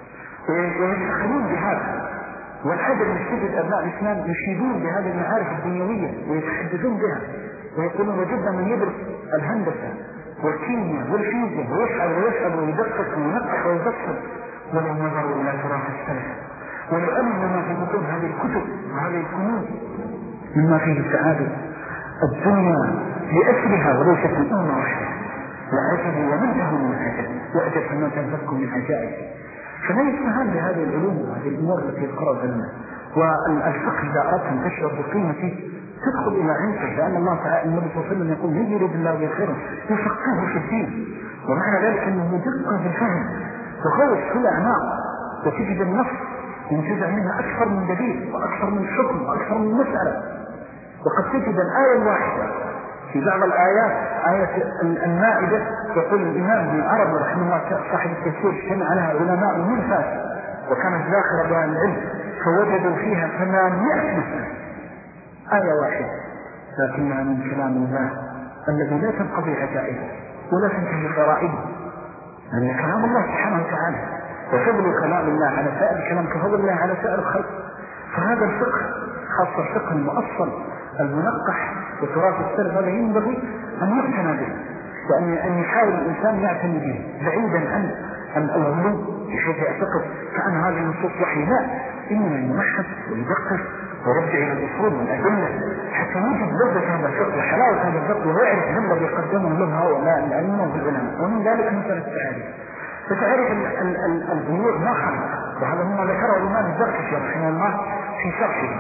ويفتخرون بهذا، والعدد يشتد أبناء الإسلام يشيدون بهذه المعارف الدنيوية ويتحدثون بها ويقولون وجدنا من يدرس الهندسة والكيمياء والفيزياء ويفعل ويفعل ويدقق وينقح ويبصر، ولو نظروا إلى تراث السلف ولأنه ما في بطون هذه الكتب وهذه الكنوز مما فيه السعادة الدنيا لأسرها وليست الأمة وحدها، وعجبوا ومنتهوا من العجب وأجب فما تنفكوا من عجائب. فلا يستهان بهذه العلوم وهذه الأمور التي يذكرها لنا. والفقه إذا أردت أن تشعر بقيمته تدخل إلى عنقه، لأن الله تعالى النبي صلى الله عليه وسلم يقول من يريد الله بخيره يفقهه في الدين، ومعنى ذلك أنه دقة في الفهم وغوص في الأعماق، وتجد النص ينتزع منها أكثر من دليل وأكثر من حكم وأكثر من مسألة. وقد تجد الآية الواحدة في بعض الآيات آية المائدة يقول الإمام ابن عربي رحمه الله صاحب التفسير اجتمع لها علماء من فاس وكانت ذاخرة بها العلم فوجدوا فيها ثمانمائة مسألة، آية واحدة لكنها من كلام الله الذي لا تنقضي عجائبه ولا تنتهي غرائبه، لأن كلام الله سبحانه وتعالى وفضل كلام الله على سائر كلام كفضل الله على سائر الخلق. فهذا الفقه خاصة الفقه المؤصل المنقح وتراث السلف هذا ينبغي أن يعتنى به وأن أن يحاول الإنسان يعتني به بعيدا عن الغلو بحيث يعتقد كأن هذه النصوص وحي، لا، إنما يمحص ويدقق ويرجع إلى الأصول والأدلة حتى يوجد لذة هذا الفقه وحلاوة هذا الفقه ويعرف ما الذي يقدمه له هؤلاء العلماء والعلماء. ومن ذلك مثل التعاريف، فتعرف البيوع ما خلق، وهذا مما ذكره الإمام الزركشي رحمه الله في شرحه،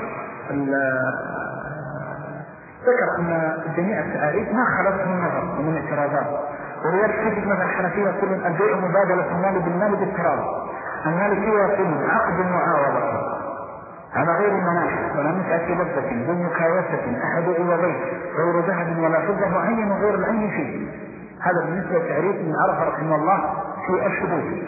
ذكر أن جميع التعاريف ما خلت من نظر ومن اعتراضات، ولذلك تجد مثلا الحنفية يقولون البيع مبادلة المال بالمال بالتراضي. المالكية يقولون عقد المعاوضة على غير مناحة ولا مسعة لذة ذو مكايسة أحد عوضين غير ذهب ولا فضة وعين غير العين فيه. هذا بالنسبة لتعريف من عرف رحمه الله في الشروط.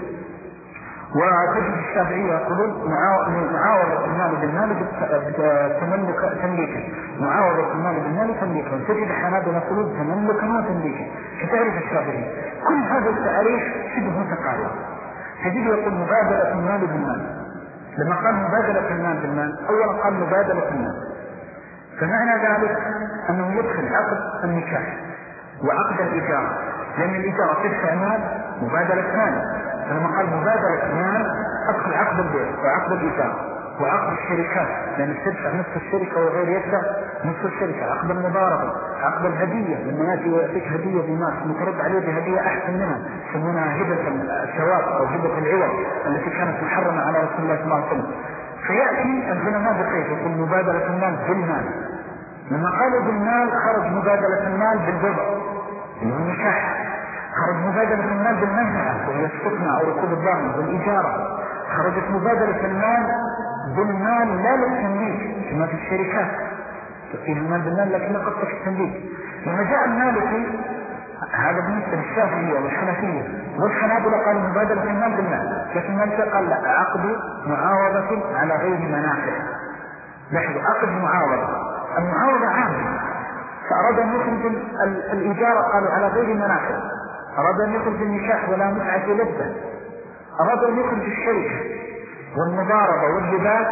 وتجد الشافعية يقولون معاوضة المال بالمال تملك تمليكا، معاوضة المال بالمال تمليكا. تجد الحنابلة يقولون تملكا وتمليكا كتعريف الشافعي. كل هذا التعريف شبه متقارب. تجد يقول مبادلة المال بالمال. لما قال مبادلة المال بالمال أولا قال مبادلة المال، فمعنى ذلك أنه يدخل عقد النكاح وعقد الإجارة، لأن الإجارة تدفع مال مبادلة مال. فلما قال مبادلة مال أدخل عقد البيع وعقد الإجارة وعقد الشركات، لأن تدفع نصف الشركة وغير يدفع نصف الشركة، عقد المضاربة، عقد الهدية لما يأتي ويأتيك هدية بمال مترد عليه بهدية أحسن منها يسمونها هبة الثواب أو هبة العوض التي كانت محرمة على رسول الله صلى الله عليه وسلم. فيأتي العلماء بقيت يقول مبادلة المال بالمال. لما قالوا بالمال خرج مبادلة المال بالبضع اللي هو النكاح، خرج مبادلة المال بالمنفعة وهي السكنة أو ركوب الضامن بالإجارة، خرجت مبادلة المال بالمال لا للتمليك كما في الشركات تقيل المال بالمال لكن قصة التمليك. لما جاء المالكي هذا بالنسبة للشافعية والحنفية والحنابلة قالوا مبادلة المال بالمال، لكن المالكي قال لا، عقد معاوضة على غير منافع. لاحظوا عقد معاوضة، المعاوضة عامة، فأراد أن يخرج الإجارة قالوا على غير منافع، أراد أن يخرج النكاح ولا متعة لذة، أراد أن يخرج الشركة والمضاربة والهبات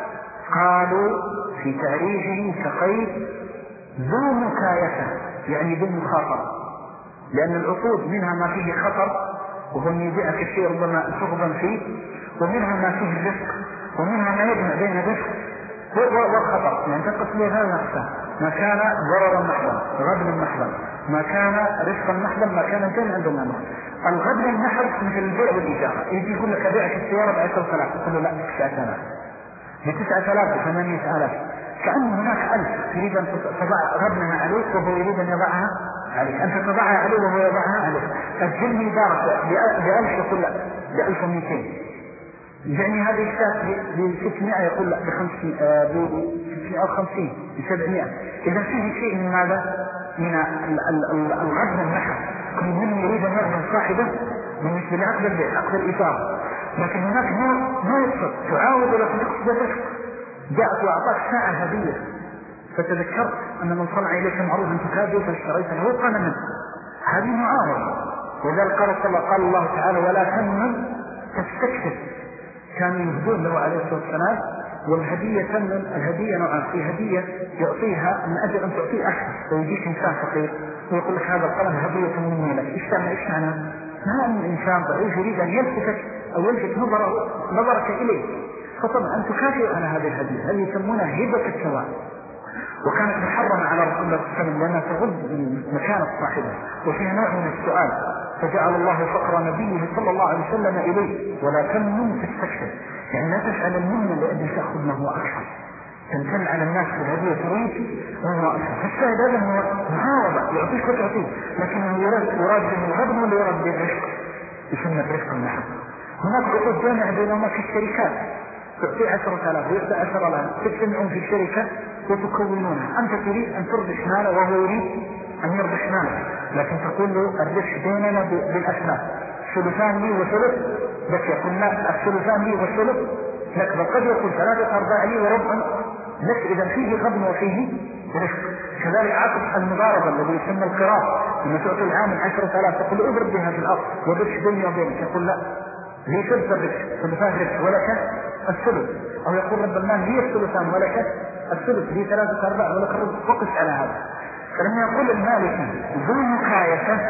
قالوا في تعريفه كقيد ذو مكايسة يعني ذو مخاطرة، لأن العقود منها ما فيه خطر وهو أن يبيعك الشيء ربما تغضن فيه، ومنها ما فيه الرزق، ومنها ما يجمع بين الرزق والخطر. يعني تقصد هذا نفسه ما كان ضررا محضا غبنا محضا، ما كان رزقا محضا، ما كان جمعا بينهما. الغبن المحض مثل البيع والإجارة، يجي يقول لك أبيعك السيارة بعشر ثلاث تقول له لا بتسعة آلاف بتسعة آلاف بثمانية آلاف، كأن هناك ألف تريد أن تضع غبنها عليك وهو يريد أن يضعها عليك، أنت تضعها عليه وهو يضعها عليك. الجلمي دارك بألف يقول لا بألف ومئتين، يعني هذه الشاة بستمائة يقول لا بستمائة وخمسين بسبعمائة. إذا فيه شيء من ماذا؟ من الغبن المحض، كل من يريد أن يغبن صاحبه بالنسبة لعقد البيع عقد الإثارة. لكن هناك ما يقصد تعاود لكن يقصد الرزق. جاءت وأعطاك ساعة هدية فتذكرت أن من صنع إليك معروفا تكافئه فاشتريته هو قال منه، هذه معاوضة. وذلك قال صلى قال الله تعالى ولا تمنن تستكثر، كانوا يهدون له عليه الصلاة والسلام. والهدية تمن الهدية نوعا، في هدية يعطيها من أجل أن تعطيه أحسن، ويجيك إنسان فقير ويقول لك هذا القلم هدية مني لك، إيش تعمل إيش معنى؟ ما أن الإنسان ضعيف يريد أن يلفتك أو يلفت نظر نظرك إليه، فطبعا أن تكافئ على هذه الهدية، هذه يسمونها هبة الثواب، وكانت محرمة على رسول الله صلى الله عليه وسلم لأنها تغض من مكانة صاحبه وفيها نوع من السؤال، فجعل الله فقر نبيه صلى الله عليه وسلم إليه ولا تمنن تستكثر، يعني لا تفعل المنن لأن تأخذ ما هو أكثر، تمتن على الناس بالهدية تريد وهو أكثر. فالشاهد هذا هو معاوضة يعطيك وتعطيك، لكنه يراد به الغبن ولا يراد به الرزق، يسمى الرزق المحض. هناك عقود جامعة بينهما في الشركات، تعطي عشرة آلاف ويعطي عشرة آلاف، تجتمعون في الشركة وتكونونها، أنت تريد أن تربح ماله وهو يريد أن يربح ماله، لكن تقول له الربح بيننا بالأسماء، ثلثان لي وثلث لك، يقول لا الثلثان لي وثلث لك، بل قد يقول ثلاثة أرباع لي وربع لك، إذا فيه غبن وفيه رزق. كذلك عقد المضاربة الذي يسمى القراض، لما تعطي العامل عشرة آلاف تقول اضرب بها في الأرض وبش بيني وبينك، يقول لا لي ثلث الربح ثلثان ربح ولك الثلث، أو يقول رب المال لي الثلثان ولك الثلث لي ثلاثة أرباع ولك الربع، وقف على هذا. فلما يقول المالك ذو مكايسة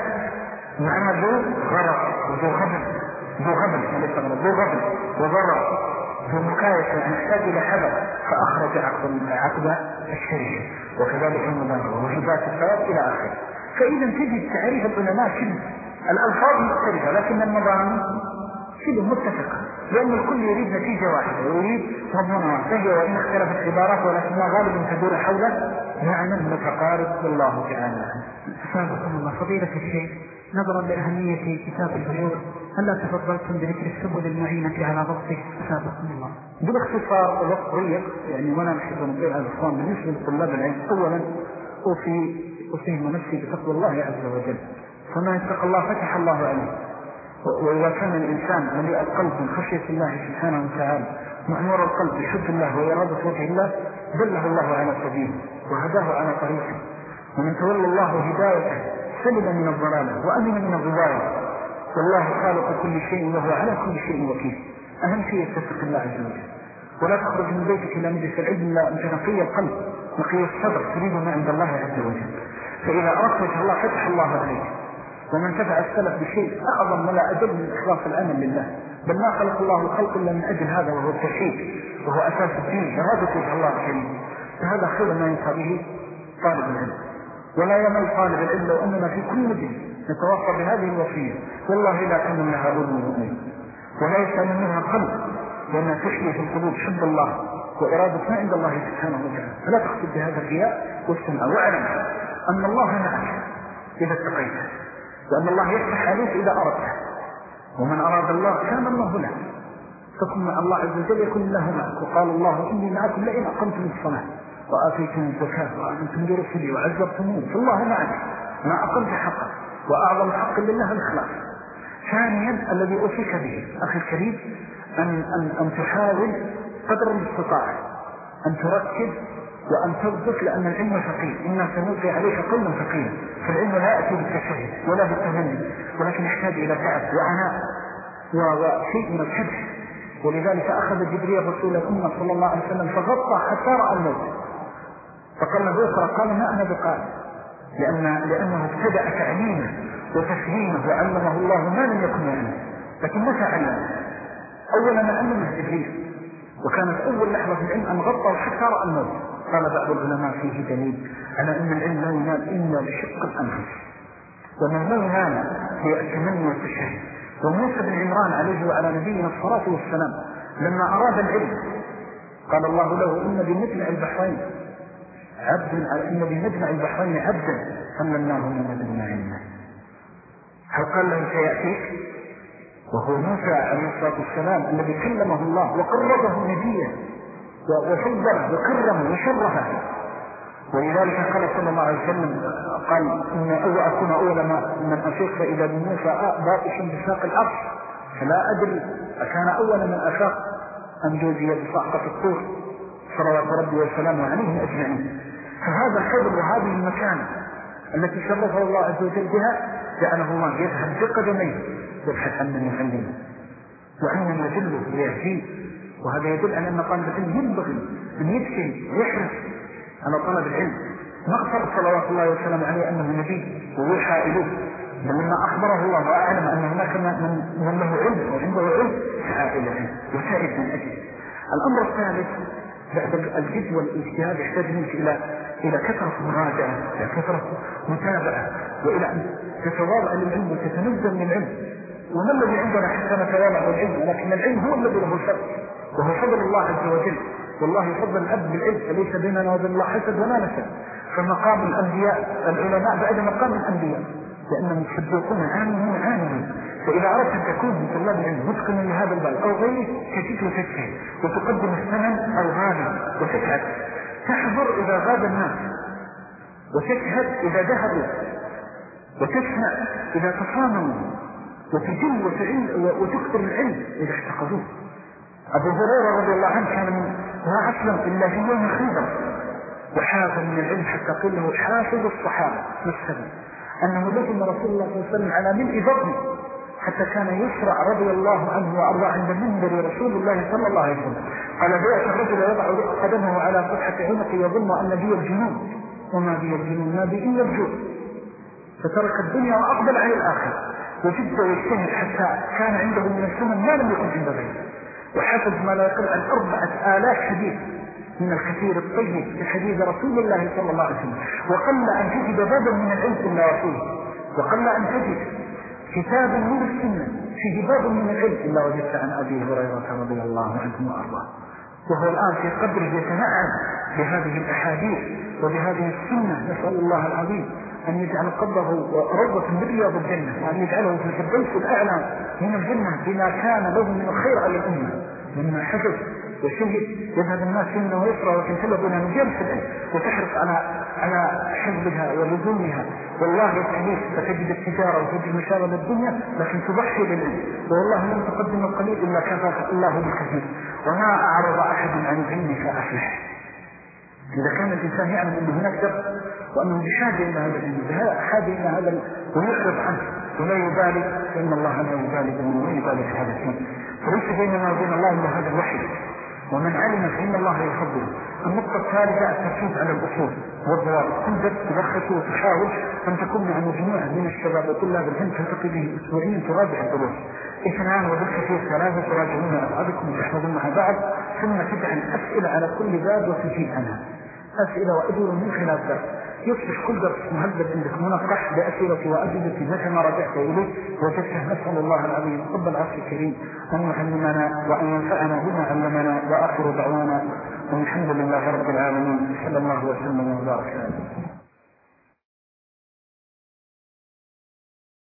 معنى ذو غرق وذو غبن، ذو غبن ذو غبن وضرر، ذو مكايسة يحتاج إلى حذر، فأخرج عقد عقد الشركة وكذلك المضاربة وهبات الثواب إلى آخره. فإذا تجد تعريف العلماء شبه الألفاظ مختلفة لكن المضامين شبه متفقة، لأن الكل يريد نتيجة واحدة ويريد مضمون واحد، فهي وإن اختلفت عبارات ولكنها غالبا تدور حول معنى متقارب والله تعالى. أسابقكم الله فضيلة الشيخ، نظرا لأهمية كتاب البيوع هل تفضلتم بذكر السبل المعينة على ضبطه؟ أسابقكم الله. بالاختصار الوقت ضيق يعني، وانا نحب نقول على الاخوان بالنسبه لطلاب العلم اولا وفي أفهم نفسي بتقوى الله عز وجل، فما يتقى الله فتح الله عليه. وإذا كان الإنسان مليء القلب من خشية الله سبحانه وتعالى مأمور القلب بحب الله وإرادة وجه الله دله الله على سبيله وهداه على طريقه. ومن تولى الله هدايته سلم من الضلالة وأمن من الغواية. والله خالق كل شيء وهو على كل شيء وكيل. أهم شيء يتفق الله عز وجل، ولا تخرج من بيتك إلى مجلس العلم إلا أنت نقي القلب نقي الصدر تريد ما عند الله عز وجل. فإذا أردت وجه الله فتح الله عليك. ومن تبع السلف بشيء أعظم ولا أجل من إخلاص الأمل لله، بل ما خلق الله الخلق إلا من أجل هذا وهو التوحيد وهو أساس الدين إرادة وجه الله الكريم. فهذا خير ما ينفع به طالب العلم، ولا يمل طالب العلم لو أننا في كل مجلس نتوفر بهذه الوصية والله لا كان منها أذن المؤمن ولا يسأل منها قلب، لأنها تحيي في القلوب حب الله وإرادة ما عند الله سبحانه وتعالى. فلا تقصد بهذا الرياء والسمع، واعلم أن الله معك إذا اتقيته، وأن الله يفتح عليك إذا أردته، ومن أراد الله كان الله له. فكن مع الله عز وجل يكون الله معك. وقال الله إني معكم لئن أقمتم الصلاة وآتيتم الزكاة وآمنتم برسلي وعزرتموه فالله معك ما أقمت حقا. وأعظم حق لله الإخلاص. ثانيا الذي أوصيك به أخي الكريم أن, أن, أن تحاول قدر الاستطاعة أن تركز وأن تضبط، لأن العلم ثقيل. إنا سنلقي عليك قولا ثقيلا. فالعلم لا يأتي بالتشهد ولا بالتمني، ولكن يحتاج إلى تعب وعناء وشيء من الكبح. ولذلك أخذ جبريل رسول الأمة صلى الله عليه وسلم فغطى حتى رأى الموت، فقال له اقرأ، قال ما أنا بقال، لأن لأنه ابتدأ تعليمه وتفهيمه وعلمه الله ما لم يكن يعلم. لكن متى علمه؟ أولا ما علمه جبريل، وكانت أول لحظة في العلم أن غطى حتى رأى الموت. قال بعض العلماء فيه دليل على أن العلم لا ينال إلا بشق الأنفس، ومن لا ينال هي التمني والتشهد. وموسى بن عمران عليه وعلى نبينا الصلاة والسلام لما أراد العلم قال الله له إن بمجمع البحرين عبد إن بمجمع البحرين عبدا فمناه من مدنا علما. هل قال له سيأتيك؟ وهو موسى عليه الصلاة والسلام الذي كلمه الله وقربه نبيا وفضله وكرمه وشرفه. ولذلك قال صلى الله عليه وسلم قال إن أول أكون أول من أفيق فإذا بموسى باطش بساق الأرض، فلا أدري أكان أول من أفاق أن جوزي بصعقة الطور صلوات ربي وسلامه عليه أجمعين. فهذا خبر وهذه المكانة التي شرفه الله عز وجل بها جعله الله يذهب بقدميه يبحث عن من يعلمه وعن من يدله ويهديه. وهذا يدل على أن طالب العلم ينبغي أن يبكي ويحرص على طلب العلم. ما أخبر صلوات الله وسلامه عليه أنه نبي ويوحى إليه، بل لما أخبره الله وأعلم أن هناك من, من له علم وعنده علم سعى إلى العلم وسعد من أجله. الأمر الثالث بعد الجد والاجتهاد يحتاج منك إلى إلى كثرة مراجعة، إلى كثرة متابعة، وإلى أن تتواضع للعلم وتتنزل من العلم. وما الذي عندنا حتى نتواضع للعلم؟ ولكن العلم هو الذي له الفضل، وهو فضل الله عز وجل. والله يفضل العبد بالعلم، فليس بيننا وبين الله حسد ولا نسب. فمقام الأنبياء العلماء بعد مقام الأنبياء، لأنهم يصدقون عامهم عامهم. فإذا أردت أن تكون من طلاب العلم متقنا لهذا الباب أو غيره تجد وتجتهد وتقدم الثمن أو غالي وتشهد، تحضر إذا غاب الناس وتشهد إذا ذهبوا وتسمع إذا تصاموا وتجل وتكثر العلم إذا احتقدوه. أبو هريرة رضي الله عنه كان لا أسلم إلا في يوم خيبر وحافظ من العلم حتى قيل له حافظ الصحابة والسلام، أنه لزم رسول الله صلى الله عليه وسلم على ملء بطنه حتى كان يسرع رضي الله عنه وأرضى عند منبر رسول الله صلى الله عليه وسلم. قال بيأت الرجل يضع قدمه على فتحة عنقه يظن أن بي الجنون، وما بي الجنون ما بي إلا الجوع. فترك الدنيا وأقبل على الآخر وجد ويجتهد حتى كان عنده من السنن ما لم يكن عند غيره، وحفظ ما لا يقل عن أربعة آلاف حديث من الكثير الطيب لحديث رسول الله صلى الله عليه وسلم. وقل أن تجد بابا من العلم إلا رسوله، وقل أن تجد كتابا من السنة فيه باب من العلم إلا وجدت عن أبي هريرة رضي الله عنه وأرضاه. وهو الآن في قبره يتنعم بهذه الأحاديث وبهذه السنة. نسأل الله العظيم أن يجعل قبره روضة من رياض الجنة، وأن يجعله في الفردوس الأعلى من الجنة بما كان له من الخير على الأمة مما حفظ وشهد. يذهب الناس يمنى ويسرى وتنتلبنا من جنس العلم وتحرص على على حفظها ولزومها. والله يتعليك فتجد التجارة وتجد مشاغل الدنيا لكن تضحي للعلم، والله لم تقدم القليل إلا كفاك الله بالكثير. وما أعرض أحد عن العلم فأفلح. إذا كان الإنسان يعلم أن هناك درس وأنه بحاجة إلى هذا العلم بحاجة إلى هذا ويعرض عنه ولا يبالي، فإن الله لا يبالي بمن لا يبالي في هذا الشيء. فليس بيننا وبين الله إلا هذا الوحي، ومن علم فإن الله يفضله. النقطة الثالثة التركيز على الأصول والضوابط. تنزل تبخس وتحاول أن تكون مع مجموعة من الشباب وطلاب العلم تلتقي به أسبوعيا تراجع الدروس اثنان وبالكثير ثلاثة تراجعون أبعادكم وتحفظون مع بعض، ثم تجعل أسئلة على كل باب وتجيب عنها أسئلة وأجوبة من خلال ذلك. يصبح كل درس مهذب عندك منقح بأسئلة وأجوبة متى ما رجعت إليه وجدته. نسأل الله العظيم رب العرش الكريم أن يعلمنا وأن ينفعنا بما علمنا. وآخر دعوانا والحمد لله رب العالمين، صلى الله وسلم وبارك عليه.